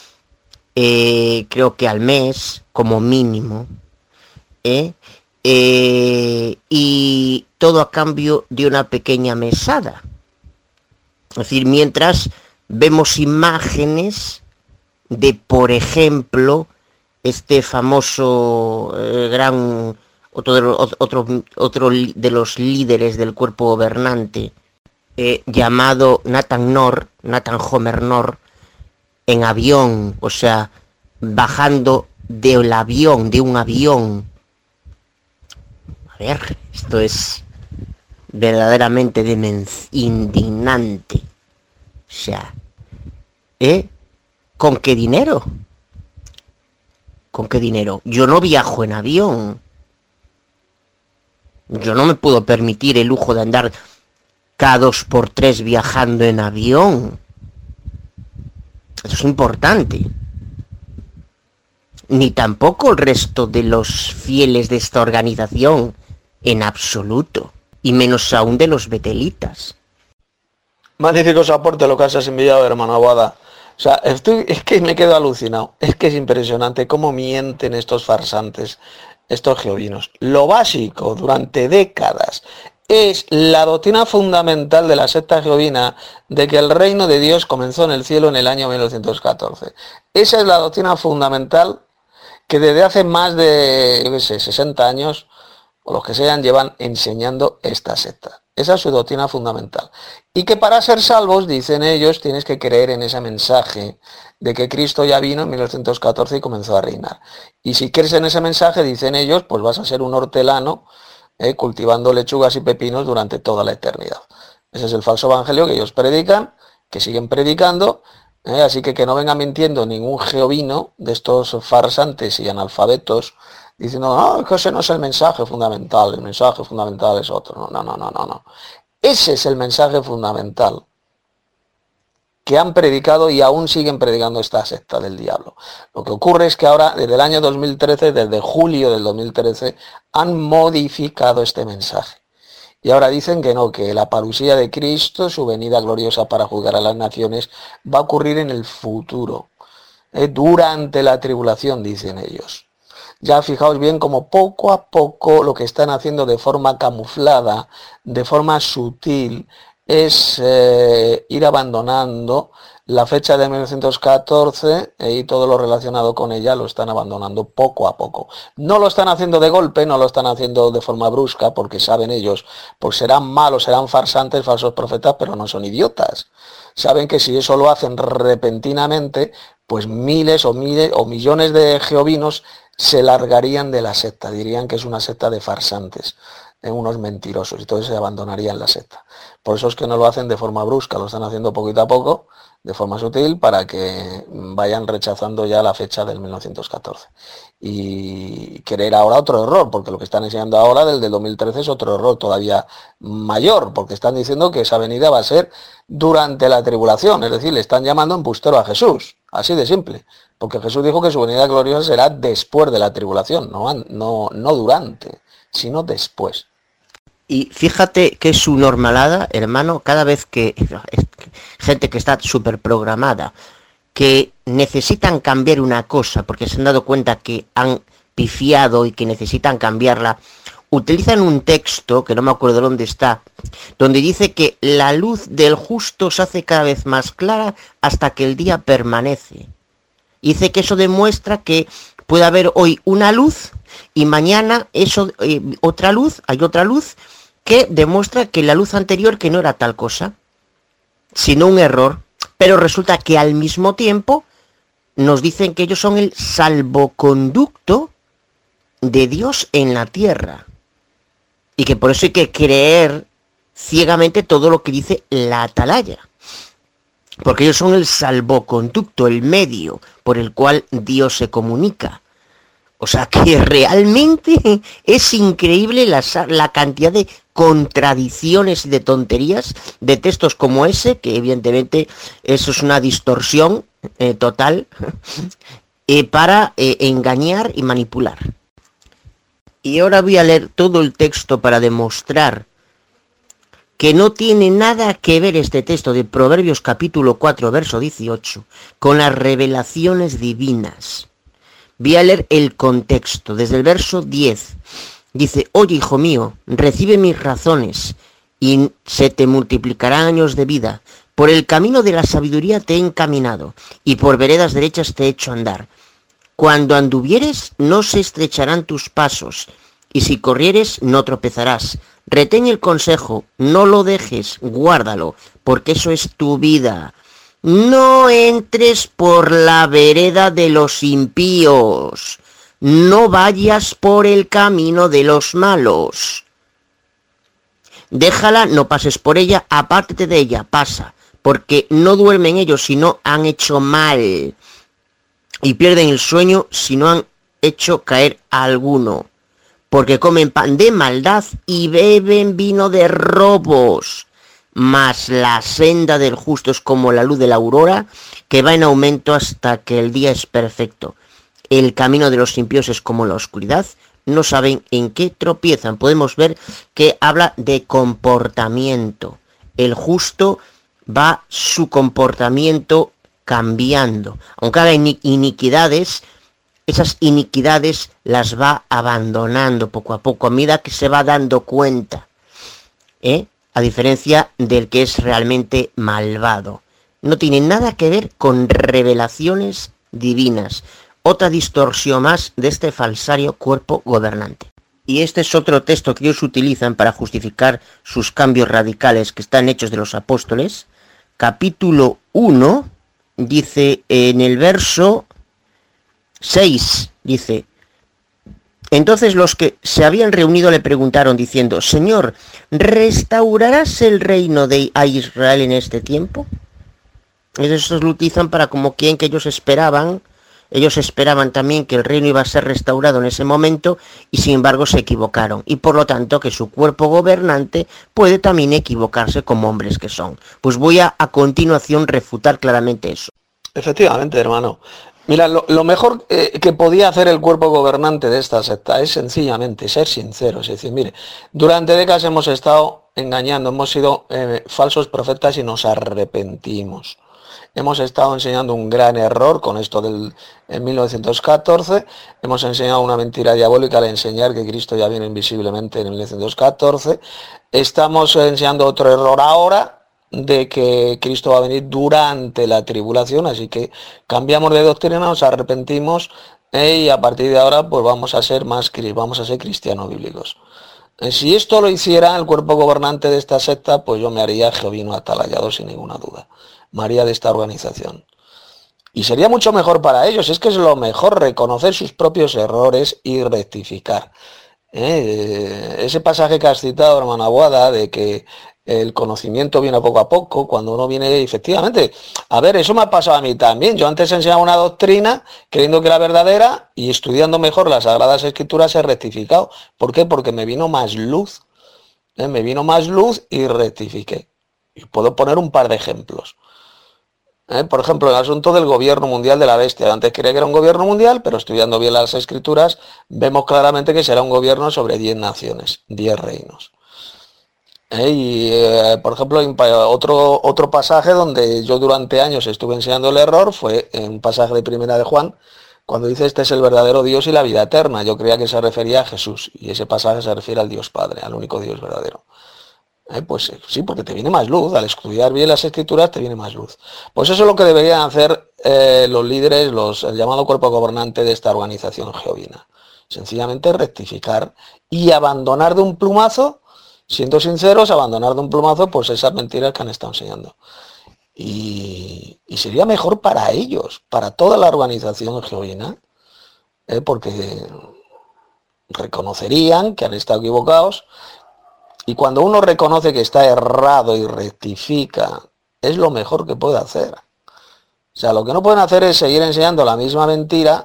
[SPEAKER 2] Creo que al mes, como mínimo, y todo a cambio de una pequeña mesada. Es decir, mientras vemos imágenes de, por ejemplo, este famoso otro de los líderes del cuerpo gobernante, llamado Nathan Homer Knorr, en avión, o sea, bajando de un avión. A ver, esto es verdaderamente indignante. O sea, ¿con qué dinero? ¿Con qué dinero? Yo no viajo en avión. Yo no me puedo permitir el lujo de andar cada 2x3 viajando en avión. Eso es importante. Ni tampoco el resto de los fieles de esta organización, en absoluto. Y menos aún de los betelitas.
[SPEAKER 1] Magníficos aportes lo que has enviado, hermano Aguada. O sea, es que me quedo alucinado. Es que es impresionante cómo mienten estos farsantes, estos jehovinos. Lo básico durante décadas es la doctrina fundamental de la secta jehovina de que el reino de Dios comenzó en el cielo en el año 1914. Esa es la doctrina fundamental que desde hace más de, 60 años, o los que sean, llevan enseñando esta secta. Esa es su doctrina fundamental. Y que para ser salvos, dicen ellos, tienes que creer en ese mensaje de que Cristo ya vino en 1914 y comenzó a reinar. Y si crees en ese mensaje, dicen ellos, pues vas a ser un hortelano cultivando lechugas y pepinos durante toda la eternidad. Ese es el falso evangelio que ellos predican, que siguen predicando. Así que no venga mintiendo ningún jehovino de estos farsantes y analfabetos diciendo, no, que ese no es el mensaje fundamental es otro. No. Ese es el mensaje fundamental que han predicado y aún siguen predicando esta secta del diablo. Lo que ocurre es que ahora, desde el año 2013, desde julio del 2013, han modificado este mensaje. Y ahora dicen que no, que la parusía de Cristo, su venida gloriosa para juzgar a las naciones, va a ocurrir en el futuro, durante la tribulación, dicen ellos. Ya fijaos bien como poco a poco lo que están haciendo de forma camuflada, de forma sutil, es ir abandonando la fecha de 1914 y todo lo relacionado con ella lo están abandonando poco a poco. No lo están haciendo de golpe, no lo están haciendo de forma brusca, porque saben ellos, pues serán malos, serán farsantes, falsos profetas, pero no son idiotas. Saben que si eso lo hacen repentinamente, pues miles o millones de jehovinos se largarían de la secta, dirían que es una secta de farsantes, unos mentirosos, y entonces se abandonarían la secta. Por eso es que no lo hacen de forma brusca, lo están haciendo poquito a poco, de forma sutil, para que vayan rechazando ya la fecha del 1914. Y querer ahora otro error, porque lo que están enseñando ahora del 2013 es otro error todavía mayor, porque están diciendo que esa venida va a ser durante la tribulación, es decir, le están llamando embustero a Jesús, así de simple, porque Jesús dijo que su venida gloriosa será después de la tribulación, no durante, sino después.
[SPEAKER 2] Y fíjate que es su normalada, hermano, cada vez que gente que está súper programada, que necesitan cambiar una cosa porque se han dado cuenta que han pifiado y que necesitan cambiarla, utilizan un texto, que no me acuerdo dónde está, donde dice que la luz del justo se hace cada vez más clara hasta que el día permanece. Y dice que eso demuestra que puede haber hoy una luz y mañana hay otra luz que demuestra que la luz anterior que no era tal cosa, sino un error. Pero resulta que al mismo tiempo nos dicen que ellos son el salvoconducto de Dios en la tierra. Y que por eso hay que creer ciegamente todo lo que dice la atalaya. Porque ellos son el salvoconducto, el medio por el cual Dios se comunica. O sea que realmente es increíble la cantidad de contradicciones y de tonterías de textos como ese, que evidentemente eso es una distorsión total para engañar y manipular. Y ahora voy a leer todo el texto para demostrar que no tiene nada que ver este texto de Proverbios capítulo 4, verso 18, con las revelaciones divinas. Voy a leer el contexto, desde el verso 10. Dice, oye, hijo mío, recibe mis razones, y se te multiplicarán años de vida. Por el camino de la sabiduría te he encaminado, y por veredas derechas te he hecho andar. Cuando anduvieres, no se estrecharán tus pasos, y si corrieres, no tropezarás. Retén el consejo, no lo dejes, guárdalo, porque eso es tu vida. No entres por la vereda de los impíos, no vayas por el camino de los malos. Déjala, no pases por ella, apártate de ella, pasa, porque no duermen ellos si no han hecho mal, y pierden el sueño si no han hecho caer a alguno, porque comen pan de maldad y beben vino de robos. mas la senda del justo es como la luz de la aurora, que va en aumento hasta que el día es perfecto. El camino de los impíos es como la oscuridad, no saben en qué tropiezan. Podemos ver que habla de comportamiento. El justo va su comportamiento cambiando. Aunque haga iniquidades, esas iniquidades las va abandonando poco a poco, a medida que se va dando cuenta, a diferencia del que es realmente malvado. No tiene nada que ver con revelaciones divinas. Otra distorsión más de este falsario cuerpo gobernante. Y este es otro texto que ellos utilizan para justificar sus cambios radicales que están hechos de los apóstoles. Capítulo 1, dice en el verso 6, dice: entonces los que se habían reunido le preguntaron diciendo: Señor, ¿restaurarás el reino a Israel en este tiempo? Eso lo utilizan para como quien que ellos esperaban también que el reino iba a ser restaurado en ese momento, y sin embargo se equivocaron, y por lo tanto que su cuerpo gobernante puede también equivocarse como hombres que son. Pues voy a continuación refutar claramente eso.
[SPEAKER 1] Efectivamente, hermano. Mira, lo mejor que podía hacer el cuerpo gobernante de esta secta es sencillamente ser sinceros. Es decir, mire, durante décadas hemos estado engañando, hemos sido falsos profetas y nos arrepentimos. Hemos estado enseñando un gran error con esto en 1914, hemos enseñado una mentira diabólica al enseñar que Cristo ya viene invisiblemente en 1914, estamos enseñando otro error ahora, de que Cristo va a venir durante la tribulación, así que cambiamos de doctrina, nos arrepentimos y a partir de ahora pues vamos a ser cristianos bíblicos. Si esto lo hiciera el cuerpo gobernante de esta secta, pues yo me haría jovino atalayado sin ninguna duda. Me haría de esta organización. Y sería mucho mejor para ellos, es que es lo mejor reconocer sus propios errores y rectificar. Ese pasaje que has citado, hermana Boada, de que el conocimiento viene poco a poco, cuando uno viene, efectivamente, a ver, eso me ha pasado a mí también. Yo antes enseñaba una doctrina creyendo que era verdadera y estudiando mejor las Sagradas Escrituras he rectificado. ¿Por qué? Porque me vino más luz. Me vino más luz y rectifiqué. Y puedo poner un par de ejemplos. Por ejemplo, el asunto del gobierno mundial de la bestia. Antes creía que era un gobierno mundial, pero estudiando bien las escrituras, vemos claramente que será un gobierno sobre 10 naciones, 10 reinos. Por ejemplo, otro pasaje donde yo durante años estuve enseñando el error fue en un pasaje de Primera de Juan, cuando dice: este es el verdadero Dios y la vida eterna. Yo creía que se refería a Jesús, y ese pasaje se refiere al Dios Padre, al único Dios verdadero. Pues sí, porque te viene más luz, al estudiar bien las escrituras te viene más luz. Pues eso es lo que deberían hacer los líderes, el llamado cuerpo gobernante de esta organización jehovina. Sencillamente rectificar y abandonar de un plumazo, siendo sinceros, abandonar de un plumazo pues esas mentiras que han estado enseñando. Y sería mejor para ellos, para toda la organización jehovina, porque reconocerían que han estado equivocados. Y cuando uno reconoce que está errado y rectifica, es lo mejor que puede hacer. O sea, lo que no pueden hacer es seguir enseñando la misma mentira,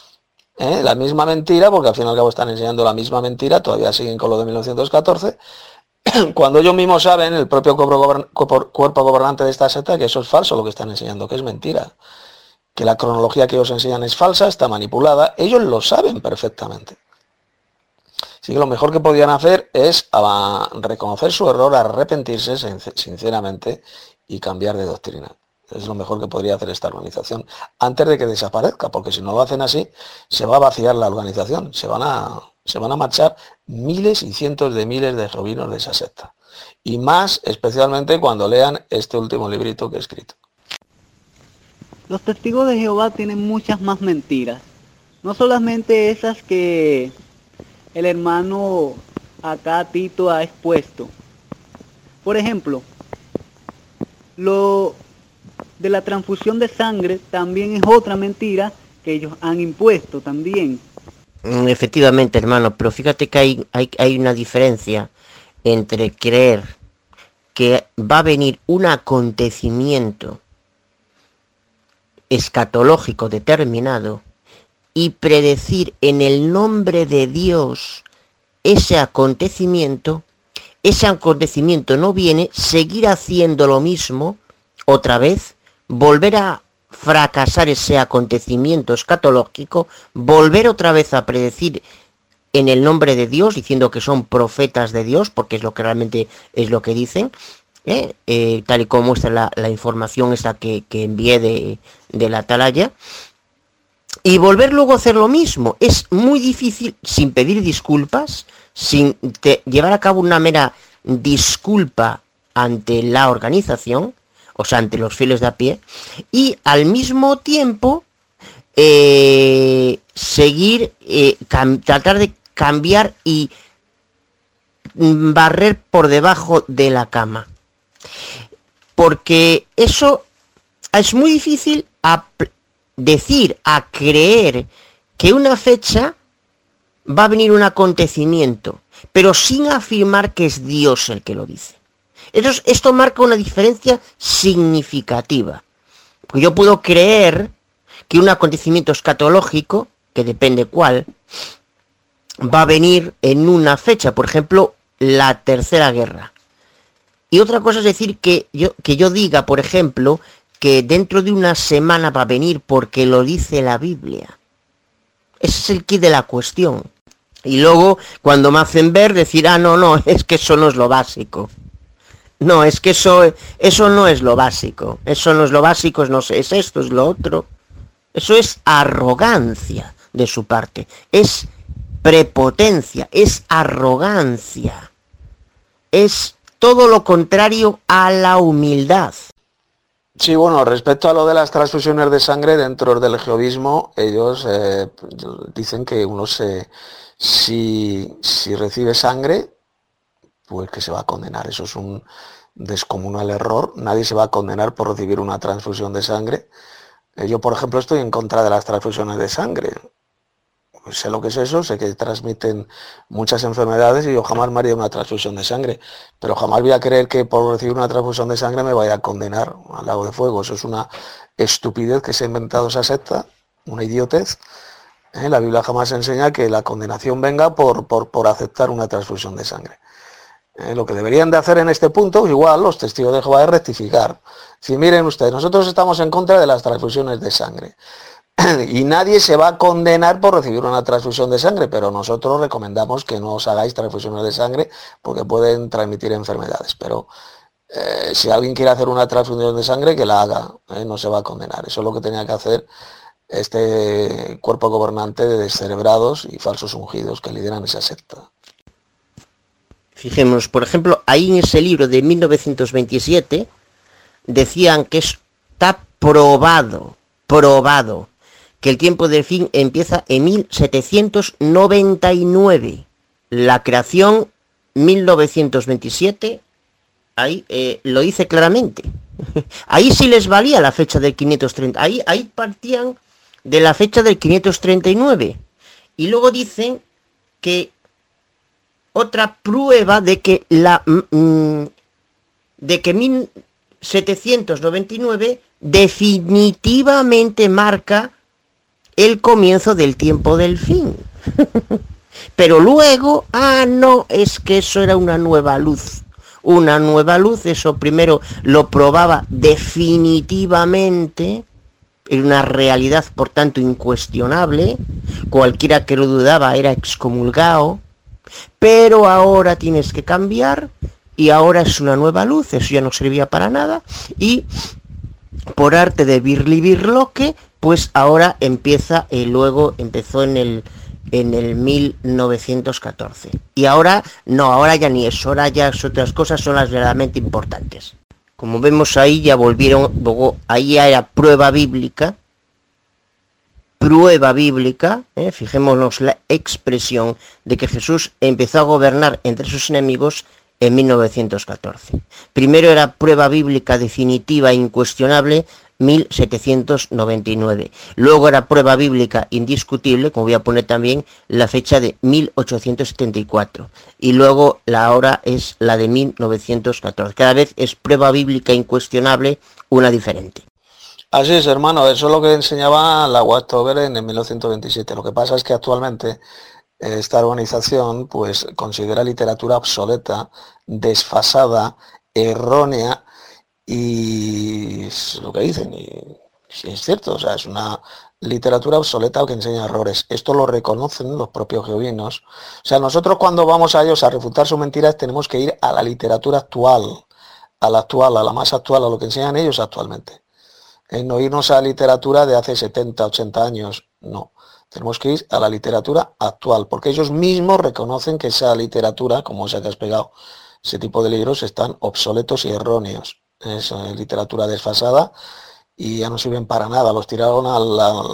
[SPEAKER 1] porque al fin y al cabo están enseñando la misma mentira, todavía siguen con lo de 1914, cuando ellos mismos saben, el propio cuerpo gobernante de esta secta, que eso es falso lo que están enseñando, que es mentira, que la cronología que ellos enseñan es falsa, está manipulada, ellos lo saben perfectamente. Así que lo mejor que podían hacer es reconocer su error, arrepentirse sinceramente y cambiar de doctrina. Es lo mejor que podría hacer esta organización antes de que desaparezca, porque si no lo hacen así, se va a vaciar la organización, se van a marchar miles y cientos de miles de jehovinos de esa secta. Y más especialmente cuando lean este último librito que he escrito.
[SPEAKER 3] Los testigos de Jehová tienen muchas más mentiras, no solamente esas que el hermano acá Tito ha expuesto. Por ejemplo, lo de la transfusión de sangre también es otra mentira que ellos han impuesto también.
[SPEAKER 2] Efectivamente, hermano, pero fíjate que hay una diferencia entre creer que va a venir un acontecimiento escatológico determinado y predecir en el nombre de Dios ese acontecimiento, ese acontecimiento no viene, seguir haciendo lo mismo otra vez, volver a fracasar ese acontecimiento escatológico, volver otra vez a predecir en el nombre de Dios, diciendo que son profetas de Dios, porque es lo que realmente es lo que dicen, tal y como muestra la información esta que envié de la atalaya, y volver luego a hacer lo mismo. Es muy difícil, sin pedir disculpas, sin llevar a cabo una mera disculpa ante la organización, o sea, ante los fieles de a pie, y al mismo tiempo seguir, tratar de cambiar y barrer por debajo de la cama. Porque eso es muy difícil decir, a creer que una fecha va a venir un acontecimiento, pero sin afirmar que es Dios el que lo dice. Esto marca una diferencia significativa. Porque yo puedo creer que un acontecimiento escatológico, que depende cuál, va a venir en una fecha, por ejemplo, la Tercera Guerra. Y otra cosa es decir que yo diga, por ejemplo, que dentro de una semana va a venir porque lo dice la Biblia. Ese es el quid de la cuestión. Y luego, cuando me hacen ver, decir, no, es que eso no es lo básico. No, es que eso no es lo básico. Eso no es lo básico, no sé, es esto, es lo otro. Eso es arrogancia de su parte. Es prepotencia, es arrogancia. Es todo lo contrario a la humildad.
[SPEAKER 1] Sí, bueno, respecto a lo de las transfusiones de sangre dentro del jehovismo, ellos dicen que uno si recibe sangre, pues que se va a condenar. Eso es un descomunal error. Nadie se va a condenar por recibir una transfusión de sangre. Yo, por ejemplo, estoy en contra de las transfusiones de sangre. Sé lo que es eso, sé que transmiten muchas enfermedades y yo jamás me haría una transfusión de sangre, pero jamás voy a creer que por recibir una transfusión de sangre me vaya a condenar al lago de fuego. Eso es una estupidez que se ha inventado esa secta, una idiotez. La Biblia jamás enseña que la condenación venga por aceptar una transfusión de sangre. Lo que deberían de hacer en este punto, igual los testigos de Jehová, es rectificar. Si miren ustedes, nosotros estamos en contra de las transfusiones de sangre. Y nadie se va a condenar por recibir una transfusión de sangre, pero nosotros recomendamos que no os hagáis transfusiones de sangre porque pueden transmitir enfermedades. Pero si alguien quiere hacer una transfusión de sangre, que la haga, no se va a condenar. Eso es lo que tenía que hacer este cuerpo gobernante de descerebrados y falsos ungidos que lideran esa secta.
[SPEAKER 2] Fijémonos, por ejemplo, ahí en ese libro de 1927 decían que está probado que el tiempo del fin empieza en 1799. La creación 1927, ahí lo dice claramente. Ahí sí les valía la fecha del 530. Ahí partían de la fecha del 539. Y luego dicen que otra prueba de que 1799 definitivamente marca el comienzo del tiempo del fin. Pero luego, no, es que eso era una nueva luz. Una nueva luz, eso primero lo probaba definitivamente, era una realidad por tanto incuestionable, cualquiera que lo dudaba era excomulgado, pero ahora tienes que cambiar y ahora es una nueva luz, eso ya no servía para nada y por arte de birlibirloque, pues ahora empieza, luego empezó en el 1914. Y ahora, no, ahora ya ni eso, ahora ya otras cosas son las verdaderamente importantes. Como vemos ahí ya volvieron, luego ahí ya era prueba bíblica, fijémonos la expresión de que Jesús empezó a gobernar entre sus enemigos en 1914. Primero era prueba bíblica definitiva e incuestionable 1799. Luego era prueba bíblica indiscutible, como voy a poner también la fecha de 1874. Y luego la hora es la de 1914. Cada vez es prueba bíblica incuestionable, una diferente.
[SPEAKER 1] Así es, hermano, eso es lo que enseñaba la Watchtower en el 1927. Lo que pasa es que actualmente esta organización pues considera literatura obsoleta, desfasada, errónea, y es lo que dicen, y sí es cierto, o sea, es una literatura obsoleta que enseña errores. Esto lo reconocen los propios jehovinos. O sea, nosotros cuando vamos a ellos a refutar sus mentiras tenemos que ir a la literatura actual, a la más actual, a lo que enseñan ellos actualmente. No irnos a la literatura de hace 70, 80 años, no. Tenemos que ir a la literatura actual, porque ellos mismos reconocen que esa literatura, como esa que has pegado, ese tipo de libros están obsoletos y erróneos. Es literatura desfasada y ya no sirven para nada. Los tiraron a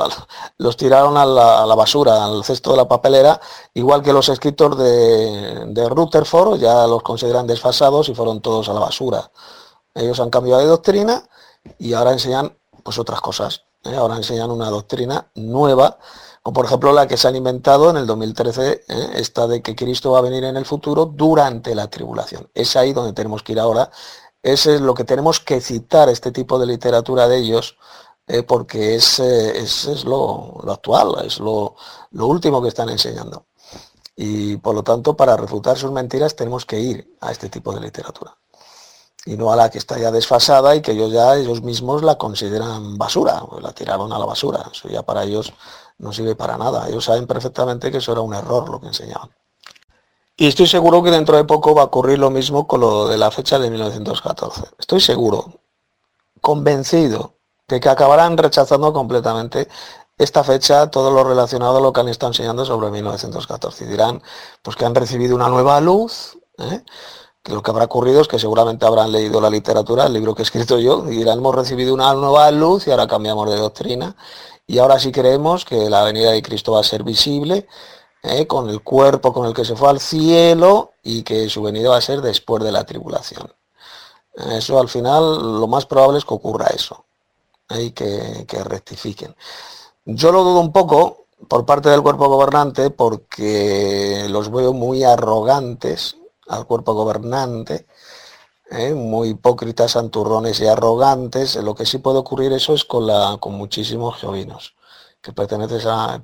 [SPEAKER 1] la basura, al cesto de la papelera, igual que los escritos de Rutherford, ya los consideran desfasados y fueron todos a la basura. Ellos han cambiado de doctrina y ahora enseñan pues otras cosas. Ahora enseñan una doctrina nueva, o por ejemplo la que se han inventado en el 2013, esta de que Cristo va a venir en el futuro durante la tribulación. Es ahí donde tenemos que ir ahora. Ese es lo que tenemos que citar, este tipo de literatura de ellos, porque es lo actual, es lo último que están enseñando. Y por lo tanto, para refutar sus mentiras tenemos que ir a este tipo de literatura. Y no a la que está ya desfasada y que ellos mismos la consideran basura, pues la tiraron a la basura. Eso ya para ellos no sirve para nada. Ellos saben perfectamente que eso era un error lo que enseñaban. Y estoy seguro que dentro de poco va a ocurrir lo mismo con lo de la fecha de 1914. Estoy seguro, convencido, de que acabarán rechazando completamente esta fecha, todo lo relacionado a lo que han estado enseñando sobre 1914. Y dirán pues que han recibido una nueva luz, que lo que habrá ocurrido es que seguramente habrán leído la literatura, el libro que he escrito yo, y dirán, hemos recibido una nueva luz y ahora cambiamos de doctrina. Y ahora sí creemos que la venida de Cristo va a ser visible, con el cuerpo con el que se fue al cielo, y que su venida va a ser después de la tribulación. Eso al final lo más probable es que ocurra eso, y que rectifiquen. Yo lo dudo un poco por parte del cuerpo gobernante, porque los veo muy arrogantes al cuerpo gobernante, muy hipócritas, santurrones y arrogantes. Lo que sí puede ocurrir eso es con muchísimos jehovinos que pertenecen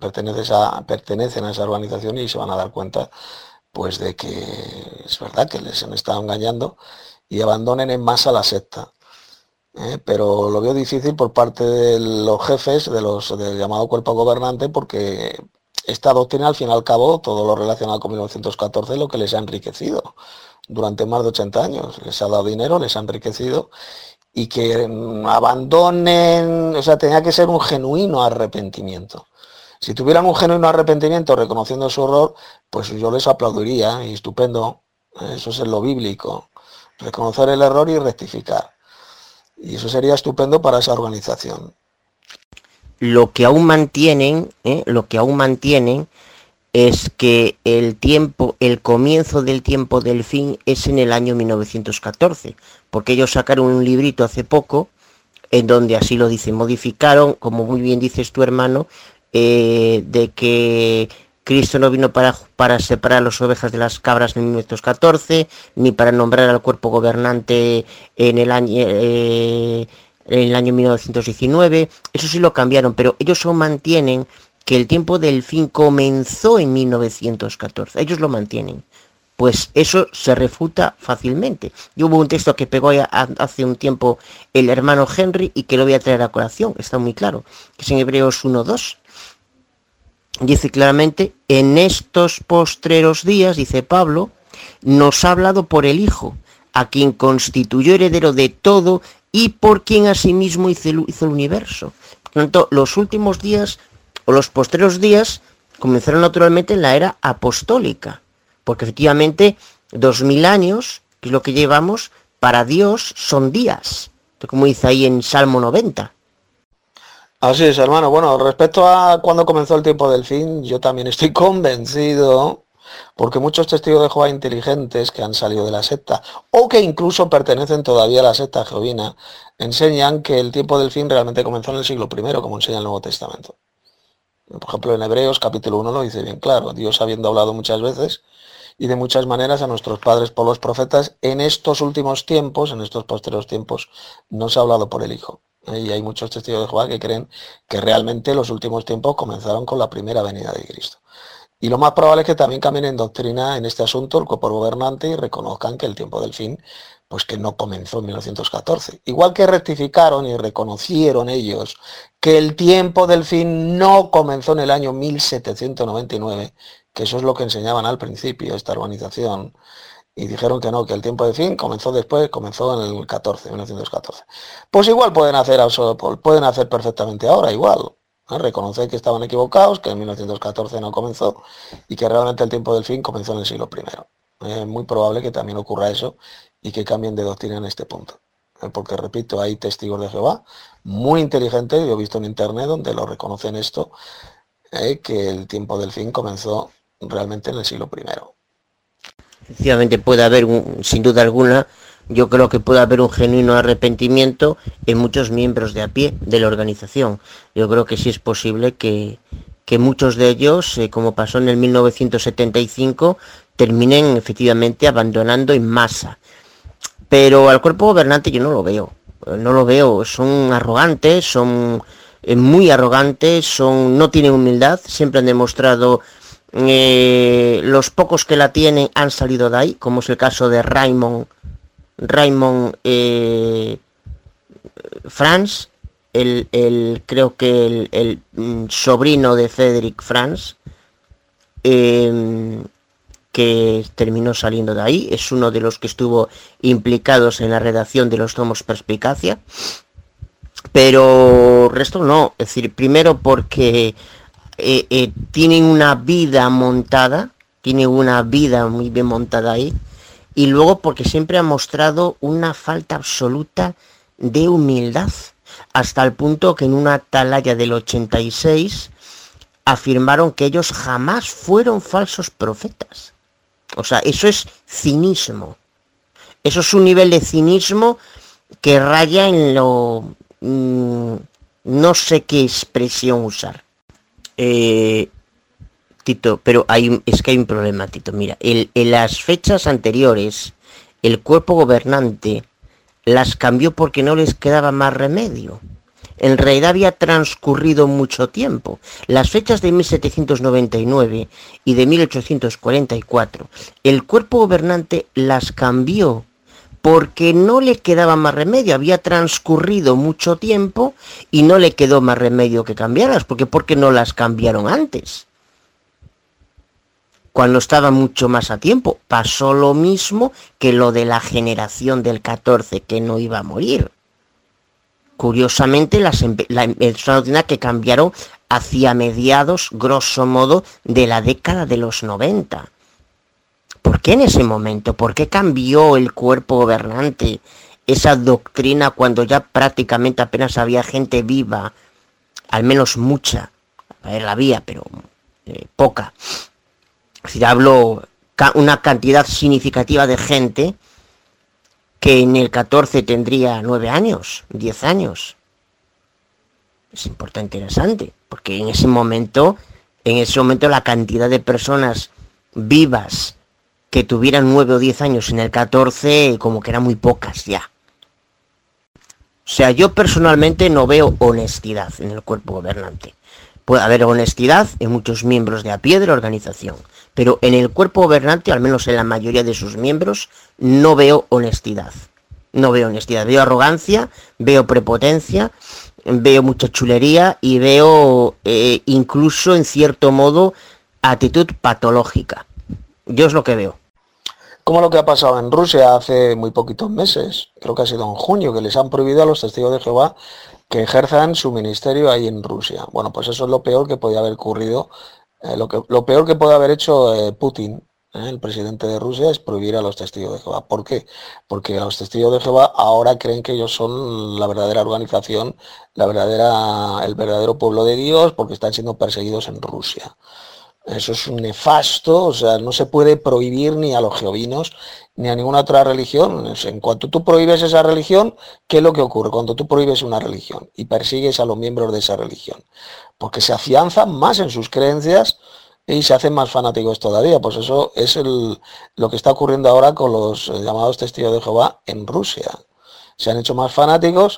[SPEAKER 1] a esa organización, y se van a dar cuenta pues de que es verdad que les han estado engañando y abandonen en masa la secta. Pero lo veo difícil por parte de los jefes del llamado cuerpo gobernante, porque esta doctrina, al fin y al cabo, todo lo relacionado con 1914 es lo que les ha enriquecido durante más de 80 años. Les ha dado dinero, les ha enriquecido, y que abandonen, o sea, tenía que ser un genuino arrepentimiento. Si tuvieran un genuino arrepentimiento reconociendo su error, pues yo les aplaudiría, y estupendo, eso es lo bíblico, reconocer el error y rectificar. Y eso sería estupendo para esa organización.
[SPEAKER 2] Lo que aún mantienen es que el comienzo del tiempo del fin es en el año 1914, porque ellos sacaron un librito hace poco, en donde así lo dicen, modificaron, como muy bien dices tu hermano, de que Cristo no vino para separar las ovejas de las cabras en 1914, ni para nombrar al cuerpo gobernante en el año 1919, eso sí lo cambiaron, pero ellos aún mantienen que el tiempo del fin comenzó en 1914, ellos lo mantienen. Pues eso se refuta fácilmente. Yo hubo un texto que pegó hace un tiempo el hermano Henry y que lo voy a traer a colación, está muy claro, que es en Hebreos 1:2. Dice claramente, en estos postreros días, dice Pablo, nos ha hablado por el Hijo, a quien constituyó heredero de todo y por quien asimismo hizo el universo. Por tanto, los últimos días o los postreros días comenzaron naturalmente en la era apostólica, porque efectivamente 2000 años, que es lo que llevamos, para Dios son días, como dice ahí en Salmo 90.
[SPEAKER 1] Así es, hermano. Bueno, respecto a cuando comenzó el tiempo del fin, yo también estoy convencido, porque muchos testigos de Jehová inteligentes que han salido de la secta, o que incluso pertenecen todavía a la secta jehovina, enseñan que el tiempo del fin realmente comenzó en el siglo I, como enseña el Nuevo Testamento. Por ejemplo, en Hebreos capítulo 1 lo dice bien claro, Dios habiendo hablado muchas veces y de muchas maneras a nuestros padres por los profetas, en estos últimos tiempos, en estos posteriores tiempos, no se ha hablado por el Hijo. Y hay muchos testigos de Jehová que creen que realmente los últimos tiempos comenzaron con la primera venida de Cristo. Y lo más probable es que también cambien en doctrina en este asunto el cuerpo gobernante y reconozcan que el tiempo del fin, pues que no comenzó en 1914. Igual que rectificaron y reconocieron ellos que el tiempo del fin no comenzó en el año 1799, que eso es lo que enseñaban al principio esta organización, y dijeron que no, que el tiempo de fin comenzó después, comenzó en el 14, 1914. Pues igual pueden hacer perfectamente ahora, igual. Reconocer que estaban equivocados, que en 1914 no comenzó y que realmente el tiempo del fin comenzó en el siglo I. Es muy probable que también ocurra eso y que cambien de doctrina en este punto. Porque, repito, hay testigos de Jehová muy inteligentes, yo he visto en internet donde lo reconocen esto, que el tiempo del fin comenzó realmente en el siglo I.
[SPEAKER 2] Efectivamente puede haber, sin duda alguna, yo creo que puede haber un genuino arrepentimiento en muchos miembros de a pie de la organización. Yo creo que sí es posible que muchos de ellos, como pasó en el 1975, terminen efectivamente abandonando en masa. Pero al cuerpo gobernante yo no lo veo, son arrogantes, son muy arrogantes, no tienen humildad, siempre han demostrado, los pocos que la tienen han salido de ahí, como es el caso de Raymond Franz, creo que el sobrino de Frederick Franz, que terminó saliendo de ahí, es uno de los que estuvo implicados en la redacción de los tomos Perspicacia, pero resto no, es decir, primero porque tienen una vida montada, tienen una vida muy bien montada ahí, y luego porque siempre ha mostrado una falta absoluta de humildad, hasta el punto que en una atalaya del 86 afirmaron que ellos jamás fueron falsos profetas. O sea, eso es cinismo. Eso es un nivel de cinismo que raya en lo... no sé qué expresión usar. Tito, pero es que hay un problema, Tito. Mira, en las fechas anteriores, el cuerpo gobernante las cambió porque no les quedaba más remedio. En realidad había transcurrido mucho tiempo. Las fechas de 1799 y de 1844, el cuerpo gobernante las cambió porque no le quedaba más remedio. Había transcurrido mucho tiempo y no le quedó más remedio que cambiarlas. ¿Por qué no las cambiaron antes? Cuando estaba mucho más a tiempo. Pasó lo mismo que lo de la generación del 14, que no iba a morir. Curiosamente, es una doctrina que cambiaron hacia mediados, grosso modo, de la década de los 90. ¿Por qué en ese momento? ¿Por qué cambió el cuerpo gobernante esa doctrina cuando ya prácticamente apenas había gente viva? Al menos mucha. A ver, la había, pero poca. Es decir, hablo una cantidad significativa de gente que en el 14 tendría 9 años, 10 años. Es importante, interesante, porque en ese momento la cantidad de personas vivas que tuvieran 9 o 10 años en el 14, como que eran muy pocas ya. O sea, yo personalmente no veo honestidad en el cuerpo gobernante. Puede haber honestidad en muchos miembros de a pie de la organización, pero en el cuerpo gobernante, al menos en la mayoría de sus miembros, no veo honestidad. No veo honestidad, veo arrogancia, veo prepotencia, veo mucha chulería y veo incluso, en cierto modo, actitud patológica. Yo es lo que veo.
[SPEAKER 1] Como lo que ha pasado en Rusia hace muy poquitos meses, creo que ha sido en junio, que les han prohibido a los testigos de Jehová que ejerzan su ministerio ahí en Rusia. Bueno, pues eso es lo peor que podía haber ocurrido, lo peor que puede haber hecho Putin, el presidente de Rusia, es prohibir a los testigos de Jehová. ¿Por qué? Porque los testigos de Jehová ahora creen que ellos son la verdadera organización, el verdadero pueblo de Dios, porque están siendo perseguidos en Rusia. Eso es un nefasto, o sea, no se puede prohibir ni a los jehovinos ni a ninguna otra religión. En cuanto tú prohíbes esa religión, ¿qué es lo que ocurre cuando tú prohíbes una religión y persigues a los miembros de esa religión? Porque se afianzan más en sus creencias y se hacen más fanáticos todavía. Pues eso es lo que está ocurriendo ahora con los llamados testigos de Jehová en Rusia. Se han hecho más fanáticos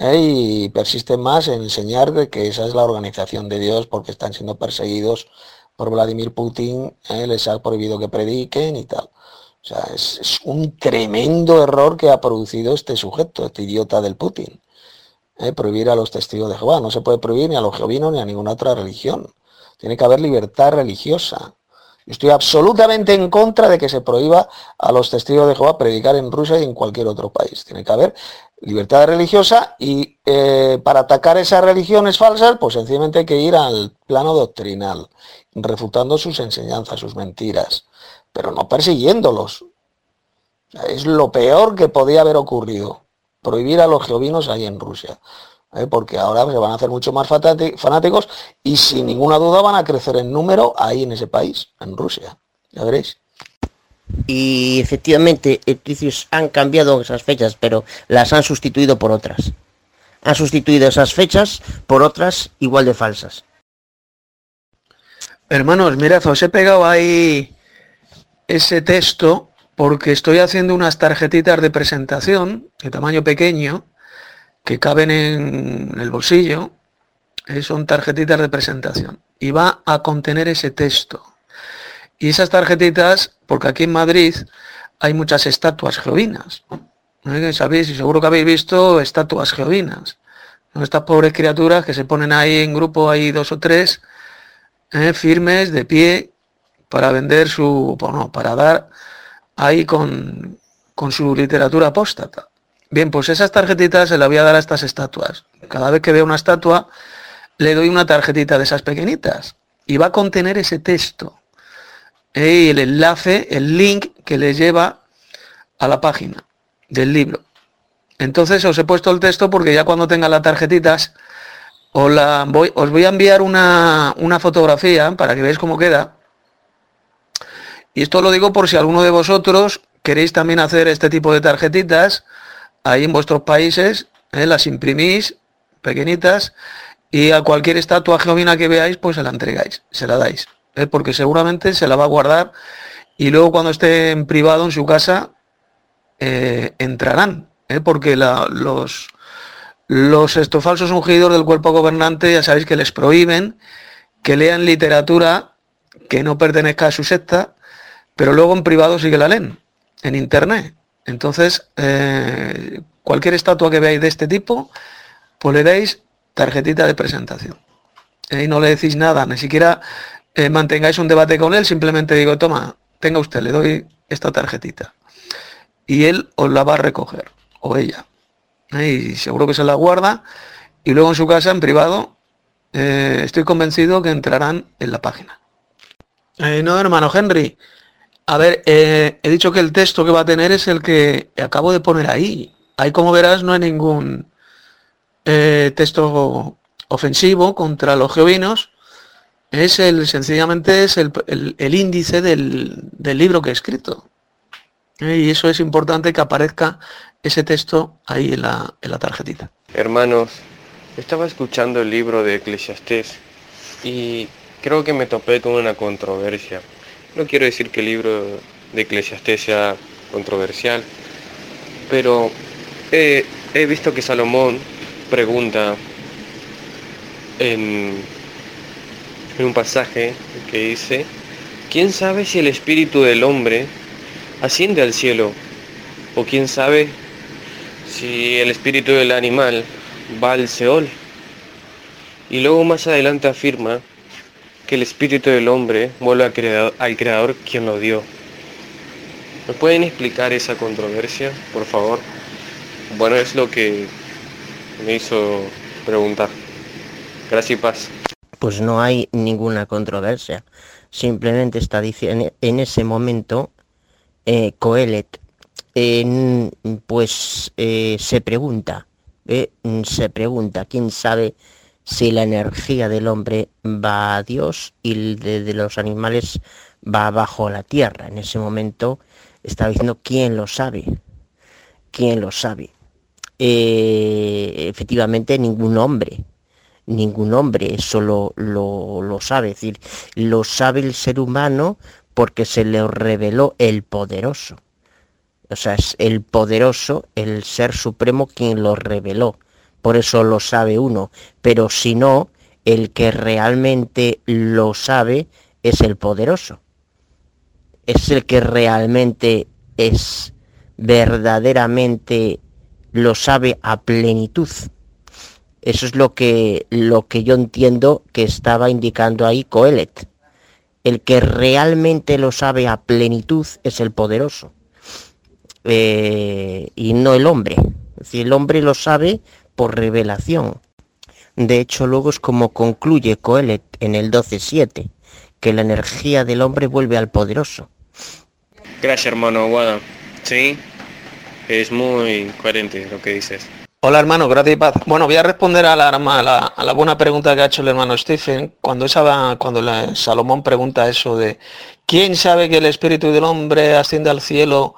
[SPEAKER 1] y persisten más en enseñar de que esa es la organización de Dios porque están siendo perseguidos por Vladimir Putin, les ha prohibido que prediquen y tal. O sea, es un tremendo error que ha producido este sujeto, este idiota del Putin. Prohibir a los testigos de Jehová. No se puede prohibir ni a los jehovinos ni a ninguna otra religión. Tiene que haber libertad religiosa. Yo estoy absolutamente en contra de que se prohíba a los testigos de Jehová predicar en Rusia y en cualquier otro país. Tiene que haber libertad religiosa y para atacar esas religiones falsas, pues sencillamente hay que ir al plano doctrinal, refutando sus enseñanzas, sus mentiras, pero no persiguiéndolos. O sea, es lo peor que podía haber ocurrido, prohibir a los jehovinos ahí en Rusia. Porque ahora se van a hacer mucho más fanáticos y sin ninguna duda van a crecer en número ahí en ese país, en Rusia. Ya veréis.
[SPEAKER 2] Y efectivamente, han cambiado esas fechas, pero las han sustituido por otras. Han sustituido esas fechas por otras igual de falsas.
[SPEAKER 4] Hermanos, mirad, os he pegado ahí ese texto porque estoy haciendo unas tarjetitas de presentación de tamaño pequeño que caben en el bolsillo. Son tarjetitas de presentación y va a contener ese texto. Y esas tarjetitas, porque aquí en Madrid hay muchas estatuas jehovinas. Sabéis, y seguro que habéis visto estatuas jehovinas. Estas pobres criaturas que se ponen ahí en grupo, hay 2 o 3, firmes, de pie, para vender para dar ahí con su literatura apóstata. Bien, pues esas tarjetitas se las voy a dar a estas estatuas. Cada vez que veo una estatua, le doy una tarjetita de esas pequeñitas. Y va a contener ese texto. Y el enlace, el link que les lleva a la página del libro. Entonces os he puesto el texto porque ya cuando tenga las tarjetitas os voy a enviar una fotografía para que veáis cómo queda. Y esto lo digo por si alguno de vosotros queréis también hacer este tipo de tarjetitas ahí en vuestros países, las imprimís pequeñitas y a cualquier estatua jehovina que veáis pues se la entregáis, se la dais, porque seguramente se la va a guardar y luego cuando esté en privado en su casa entrarán, porque los falsos ungidos del cuerpo gobernante ya sabéis que les prohíben que lean literatura que no pertenezca a su secta, pero luego en privado sí que la leen, en internet. Entonces, cualquier estatua que veáis de este tipo, pues le dais tarjetita de presentación. Y no le decís nada, ni siquiera mantengáis un debate con él, simplemente digo, toma, tenga usted, le doy esta tarjetita. Y él os la va a recoger, o ella. Y seguro que se la guarda, y luego en su casa, en privado, estoy convencido que entrarán en la página. No, hermano Henry. A ver, he dicho que el texto que va a tener es el que acabo de poner ahí. Ahí, como verás, no hay ningún texto ofensivo contra los jehovinos. Sencillamente es el índice del libro que he escrito. Y eso es importante que aparezca ese texto ahí en la tarjetita.
[SPEAKER 5] Hermanos, estaba escuchando el libro de Eclesiastés y creo que me topé con una controversia. No quiero decir que el libro de Eclesiastés sea controversial, pero he visto que Salomón pregunta en un pasaje que dice: ¿quién sabe si el espíritu del hombre asciende al cielo? ¿O quién sabe si el espíritu del animal va al Seol? Y luego más adelante afirma que el espíritu del hombre vuelve al creador quien lo dio. ¿Me pueden explicar esa controversia, por favor? Bueno, es lo que me hizo preguntar. Gracias y paz.
[SPEAKER 2] Pues no hay ninguna controversia. Simplemente está diciendo en ese momento Coelet se pregunta quién sabe si la energía del hombre va a Dios y de los animales va bajo la tierra. En ese momento está diciendo quién lo sabe. Efectivamente ningún hombre eso lo sabe. Es decir, lo sabe el ser humano porque se le reveló el poderoso. O sea, es el poderoso, el ser supremo quien lo reveló. Por eso lo sabe uno. Pero si no, el que realmente lo sabe es el poderoso. Es el que realmente es, verdaderamente lo sabe a plenitud. Eso es lo que yo entiendo que estaba indicando ahí Coelet. El que realmente lo sabe a plenitud es el poderoso. Y no el hombre. Es decir, el hombre lo sabe por revelación. De hecho, luego es como concluye Coelet en el 12.7, que la energía del hombre vuelve al poderoso.
[SPEAKER 5] Gracias, hermano Aguada. Sí, es muy coherente lo que dices.
[SPEAKER 4] Hola hermano, gracias y paz. Bueno, voy a responder a la buena pregunta que ha hecho el hermano Stephen. Cuando Salomón pregunta eso de ¿quién sabe que el espíritu del hombre asciende al cielo?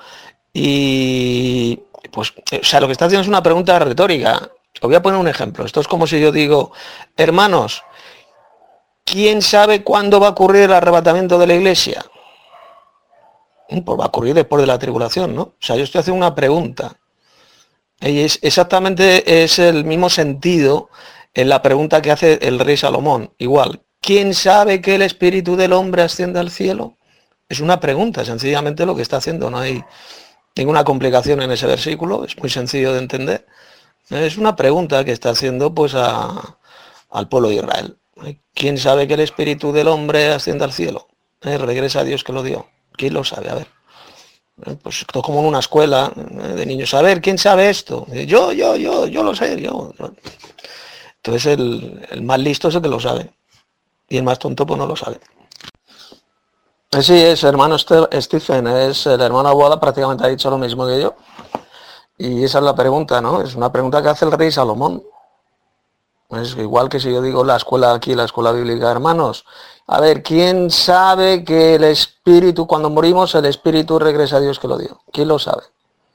[SPEAKER 4] Y pues, o sea, lo que está haciendo es una pregunta retórica. Os voy a poner un ejemplo. Esto es como si yo digo, hermanos, ¿quién sabe cuándo va a ocurrir el arrebatamiento de la iglesia? Pues va a ocurrir después de la tribulación, ¿no? O sea, yo estoy haciendo una pregunta. Y exactamente es el mismo sentido en la pregunta que hace el rey Salomón. Igual, ¿quién sabe que el espíritu del hombre asciende al cielo? Es una pregunta, sencillamente lo que está haciendo. No hay ninguna complicación en ese versículo, es muy sencillo de entender. Es una pregunta que está haciendo pues al pueblo de Israel. ¿Quién sabe que el espíritu del hombre asciende al cielo? Regresa a Dios que lo dio. ¿Quién lo sabe? A ver. Pues esto es como en una escuela de niños. A ver, ¿quién sabe esto? Yo lo sé, yo. Entonces el más listo es el que lo sabe. Y el más tonto pues no lo sabe. Sí, es hermano Stephen, es el hermano Aguada, prácticamente ha dicho lo mismo que yo. Y esa es la pregunta, ¿no? Es una pregunta que hace el rey Salomón. Es igual que si yo digo la escuela bíblica, hermanos. A ver, ¿quién sabe que el espíritu, cuando morimos, el espíritu regresa a Dios que lo dio? ¿Quién lo sabe?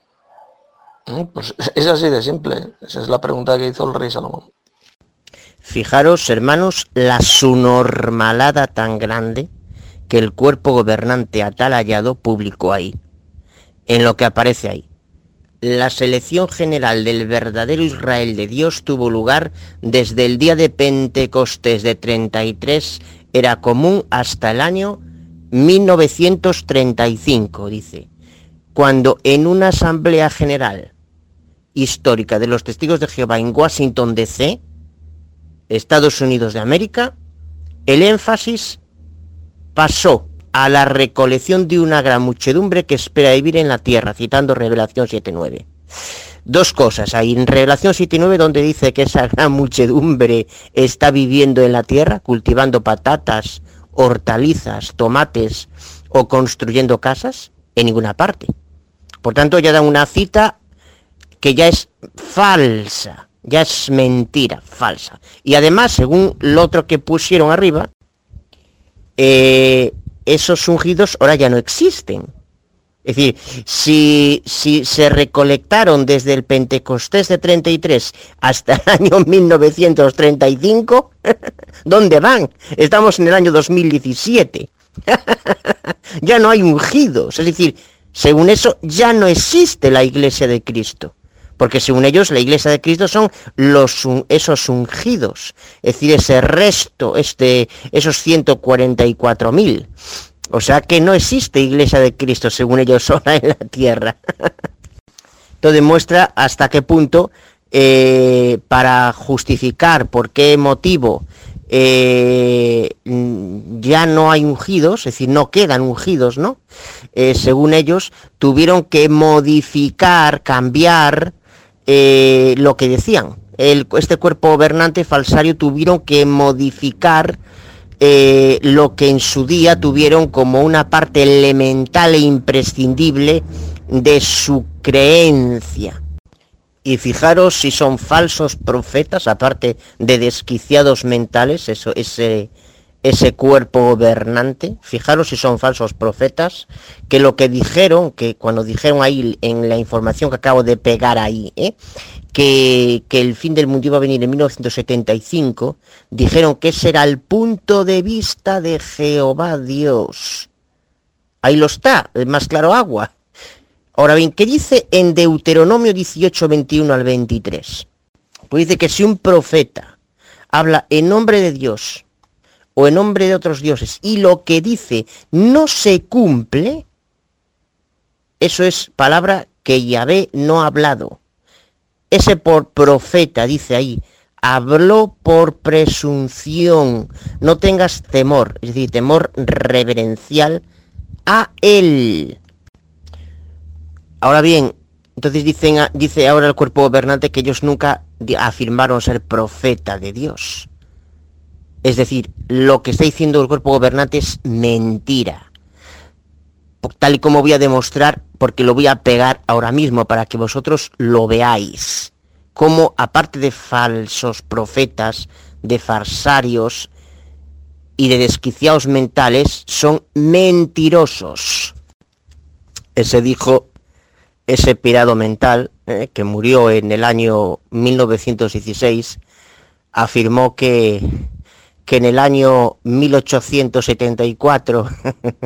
[SPEAKER 4] Pues es así de simple. Esa es la pregunta que hizo el rey Salomón.
[SPEAKER 2] Fijaros, hermanos, la subnormalada tan grande que el cuerpo gobernante atalayado publicó ahí, en lo que aparece ahí. La selección general del verdadero Israel de Dios tuvo lugar desde el día de Pentecostés de 33, era común, hasta el año 1935, dice, cuando en una asamblea general histórica de los Testigos de Jehová en Washington, D.C., Estados Unidos de América, el énfasis pasó a la recolección de una gran muchedumbre que espera vivir en la tierra, citando Revelación 7.9. Dos cosas hay en Revelación 7.9, donde dice que esa gran muchedumbre está viviendo en la tierra, cultivando patatas, hortalizas, tomates o construyendo casas, en ninguna parte. Por tanto, ya da una cita que ya es falsa, ya es mentira, falsa. Y además, según lo otro que pusieron arriba, esos ungidos ahora ya no existen. Es decir, si se recolectaron desde el Pentecostés de 33 hasta el año 1935, ¿dónde van? Estamos en el año 2017. Ya no hay ungidos. Es decir, según eso, ya no existe la Iglesia de Cristo. Porque según ellos, la Iglesia de Cristo son esos ungidos. Es decir, ese resto, esos 144.000. O sea que no existe Iglesia de Cristo, según ellos, sola en la tierra. Esto demuestra hasta qué punto, para justificar por qué motivo ya no hay ungidos, es decir, no quedan ungidos, ¿no? Según ellos, tuvieron que modificar, cambiar lo que decían. Este cuerpo gobernante falsario tuvieron que modificar lo que en su día tuvieron como una parte elemental e imprescindible de su creencia. Y fijaros si son falsos profetas, aparte de desquiciados mentales, ese cuerpo gobernante. Fijaros si son falsos profetas, que lo que dijeron, que cuando dijeron ahí en la información que acabo de pegar ahí, que el fin del mundo iba a venir en 1975, dijeron que ese era el punto de vista de Jehová Dios. Ahí lo está, más claro agua. Ahora bien, ¿qué dice en Deuteronomio 18, 21 al 23? Pues dice que si un profeta habla en nombre de Dios o en nombre de otros dioses, y lo que dice no se cumple, eso es palabra que Yahvé no ha hablado. Ese por profeta, dice ahí, habló por presunción. No tengas temor, es decir, temor reverencial a él. Ahora bien, entonces dice ahora el cuerpo gobernante que ellos nunca afirmaron ser profeta de Dios. Es decir, lo que está diciendo el cuerpo gobernante es mentira. Tal y como voy a demostrar, porque lo voy a pegar ahora mismo para que vosotros lo veáis. Como aparte de falsos profetas, de farsarios y de desquiciados mentales, son mentirosos. Ese pirado mental, que murió en el año 1916, afirmó que en el año 1874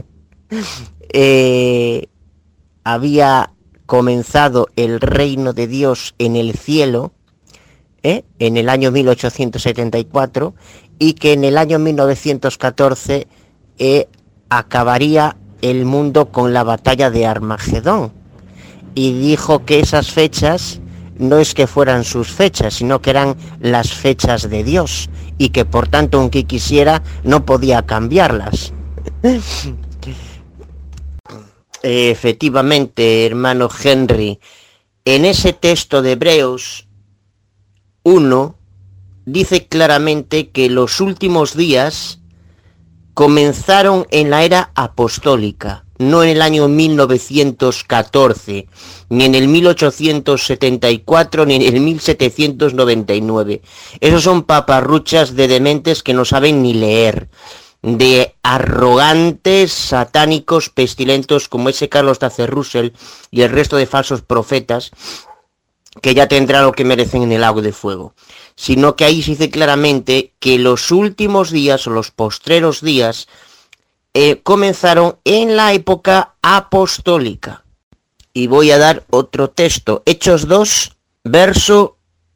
[SPEAKER 2] había comenzado el reino de Dios en el cielo, en el año 1874, y que en el año 1914 acabaría el mundo con la batalla de Armagedón. Y dijo que esas fechas no es que fueran sus fechas, sino que eran las fechas de Dios, y que por tanto, aunque quisiera, no podía cambiarlas. Efectivamente, hermano Henry, en ese texto de Hebreos 1 dice claramente que los últimos días comenzaron en la era apostólica, no en el año 1914, ni en el 1874, ni en el 1799. Esos son paparruchas de dementes que no saben ni leer, de arrogantes, satánicos, pestilentos como ese Carlos Taze Russell y el resto de falsos profetas, que ya tendrán lo que merecen en el lago de fuego. Sino que ahí se dice claramente que los últimos días o los postreros días comenzaron en la época apostólica. Y voy a dar otro texto, Hechos 2, verso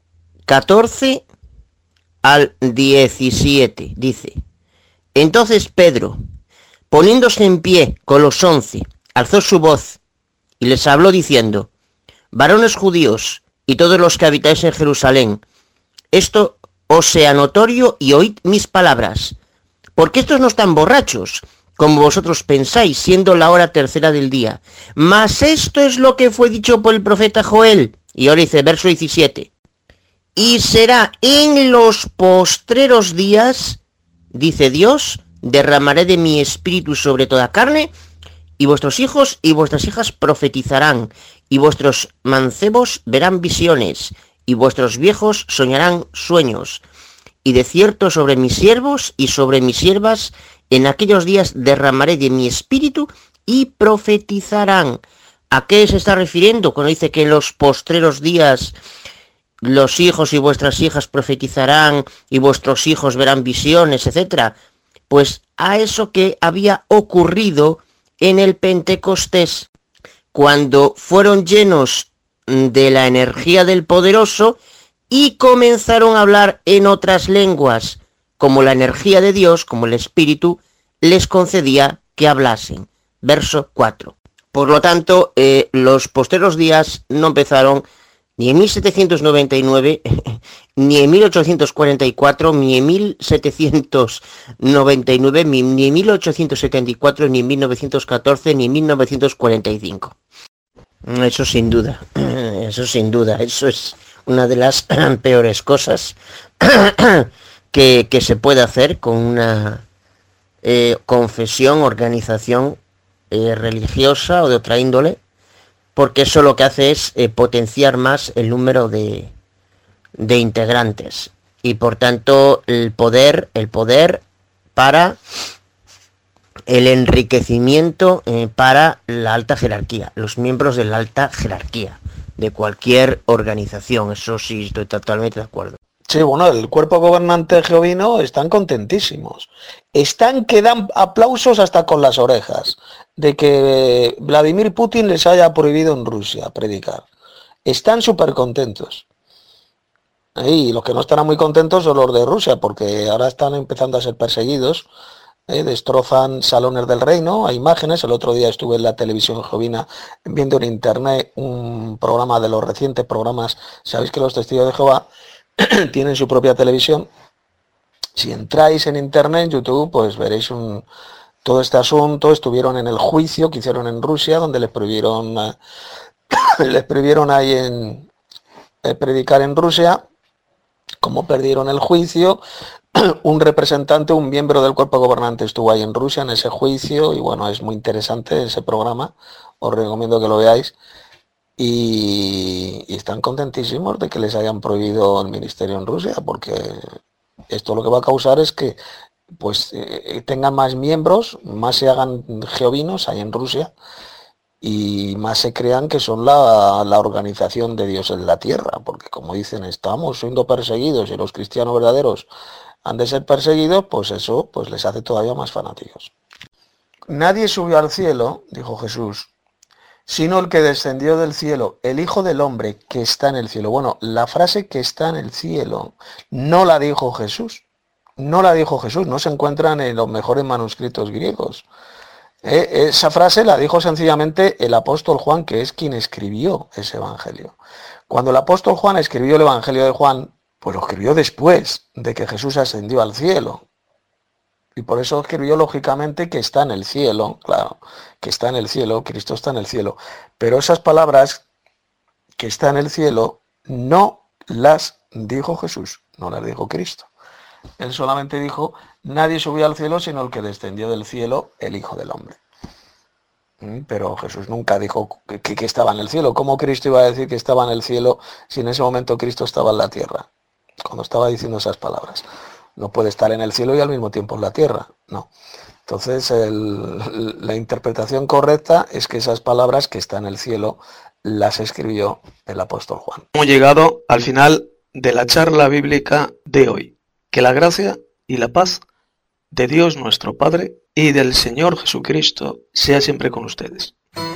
[SPEAKER 2] 14 al 17, dice: Entonces Pedro, poniéndose en pie con los 11, alzó su voz y les habló diciendo: Varones judíos y todos los que habitáis en Jerusalén, esto os sea notorio y oíd mis palabras, porque estos no están borrachos, como vosotros pensáis, siendo la hora tercera del día. Mas esto es lo que fue dicho por el profeta Joel. Y ahora dice, verso 17. Y será en los postreros días, dice Dios, derramaré de mi espíritu sobre toda carne, y vuestros hijos y vuestras hijas profetizarán, y vuestros mancebos verán visiones, y vuestros viejos soñarán sueños. Y de cierto sobre mis siervos y sobre mis siervas en aquellos días derramaré de mi espíritu y profetizarán. ¿A qué se está refiriendo cuando dice que en los postreros días los hijos y vuestras hijas profetizarán y vuestros hijos verán visiones, etcétera? Pues a eso que había ocurrido en el Pentecostés, cuando fueron llenos de la energía del Poderoso y comenzaron a hablar en otras lenguas, como la energía de Dios, como el Espíritu, les concedía que hablasen. Verso 4. Por lo tanto, los postreros días no empezaron ni en 1799, ni en 1844, ni en 1799, ni en 1874, ni en 1914, ni en 1945. Eso sin duda, eso es una de las peores cosas que se puede hacer con una confesión, organización religiosa o de otra índole, porque eso lo que hace es potenciar más el número de integrantes y por tanto el poder para el enriquecimiento para la alta jerarquía, los miembros de la alta jerarquía de cualquier organización. Eso sí, estoy totalmente de acuerdo.
[SPEAKER 4] Sí, bueno, el cuerpo gobernante jehovino están contentísimos. Están que dan aplausos hasta con las orejas de que Vladimir Putin les haya prohibido en Rusia predicar. Están súper contentos. Y los que no estarán muy contentos son los de Rusia, porque ahora están empezando a ser perseguidos. Destrozan salones del reino, hay imágenes. El otro día estuve en la televisión jovina viendo en internet un programa de los recientes programas. Sabéis que los testigos de Jehová tienen su propia televisión. Si entráis en internet, en YouTube, pues veréis todo este asunto. Estuvieron en el juicio que hicieron en Rusia, donde les prohibieron ahí predicar en Rusia. Como perdieron el juicio, un representante, un miembro del cuerpo gobernante estuvo ahí en Rusia en ese juicio, y bueno, es muy interesante ese programa, os recomiendo que lo veáis, y están contentísimos de que les hayan prohibido el ministerio en Rusia, porque esto lo que va a causar es que pues tengan más miembros, más se hagan jehovinos ahí en Rusia, y más se crean que son la organización de Dios en la tierra, porque como dicen, estamos siendo perseguidos y los cristianos verdaderos han de ser perseguidos, pues eso pues les hace todavía más fanáticos. Nadie subió al cielo, dijo Jesús, sino el que descendió del cielo, el Hijo del Hombre que está en el cielo. Bueno, la frase que está en el cielo no la dijo Jesús, no se encuentran en los mejores manuscritos griegos. Esa frase la dijo sencillamente el apóstol Juan, que es quien escribió ese evangelio. Cuando el apóstol Juan escribió el evangelio de Juan, pues lo escribió después de que Jesús ascendió al cielo. Y por eso escribió lógicamente que está en el cielo, claro, que está en el cielo, Cristo está en el cielo. Pero esas palabras, que está en el cielo, no las dijo Jesús, no las dijo Cristo. Él solamente dijo, nadie subió al cielo sino el que descendió del cielo, el Hijo del Hombre. Pero Jesús nunca dijo que estaba en el cielo. ¿Cómo Cristo iba a decir que estaba en el cielo si en ese momento Cristo estaba en la tierra? Cuando estaba diciendo esas palabras. No puede estar en el cielo y al mismo tiempo en la tierra. No. Entonces la interpretación correcta es que esas palabras, que está en el cielo, las escribió el apóstol Juan.
[SPEAKER 1] Hemos llegado al final de la charla bíblica de hoy. Que la gracia y la paz de Dios nuestro Padre y del Señor Jesucristo sea siempre con ustedes.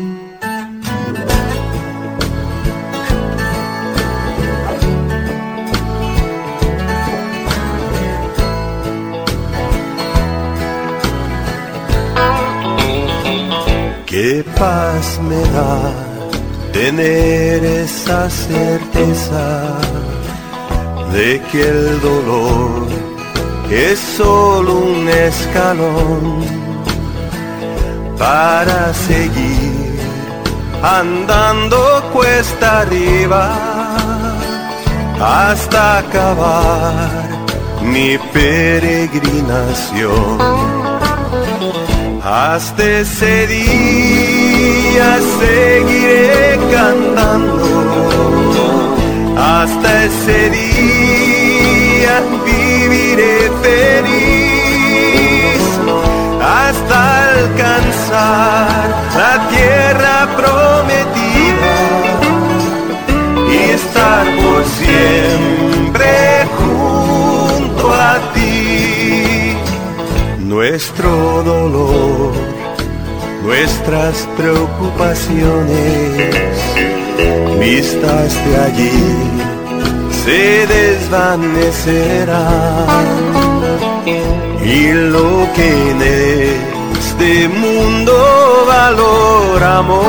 [SPEAKER 6] Qué paz me da tener esa certeza de que el dolor es solo un escalón para seguir andando cuesta arriba hasta acabar mi peregrinación. Hasta ese día seguiré cantando, hasta ese día viviré feliz, hasta alcanzar la tierra prometida y estar por siempre junto a ti. Nuestro dolor, nuestras preocupaciones, vistas de allí, se desvanecerán, y lo que en este mundo valoramos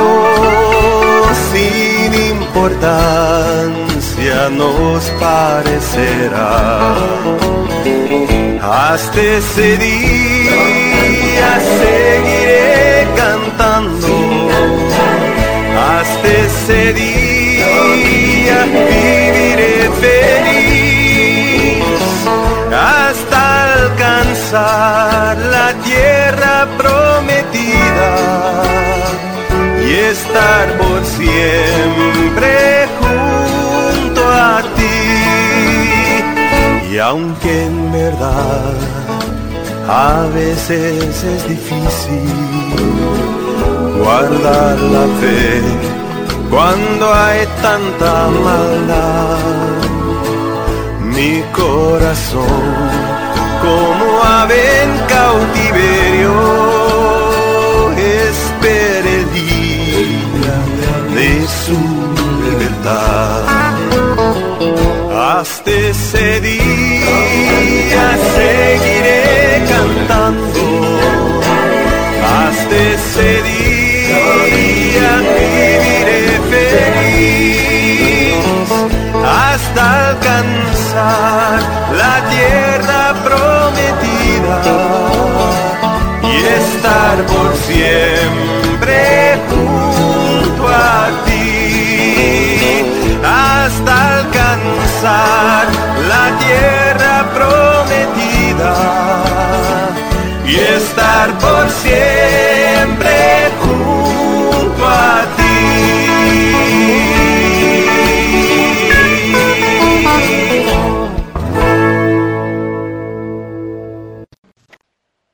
[SPEAKER 6] sin importancia nos parecerá. Hasta ese día seguiré cantando, hasta ese día viviré feliz, hasta alcanzar la tierra prometida y estar por siempre junto a ti. Y aunque en verdad a veces es difícil guardar la fe cuando hay tanta maldad, mi corazón como ave en cautiverio espera el día de su libertad. Hasta día viviré feliz hasta alcanzar la tierra prometida y estar por siempre junto a ti, hasta alcanzar la tierra prometida y estar por siempre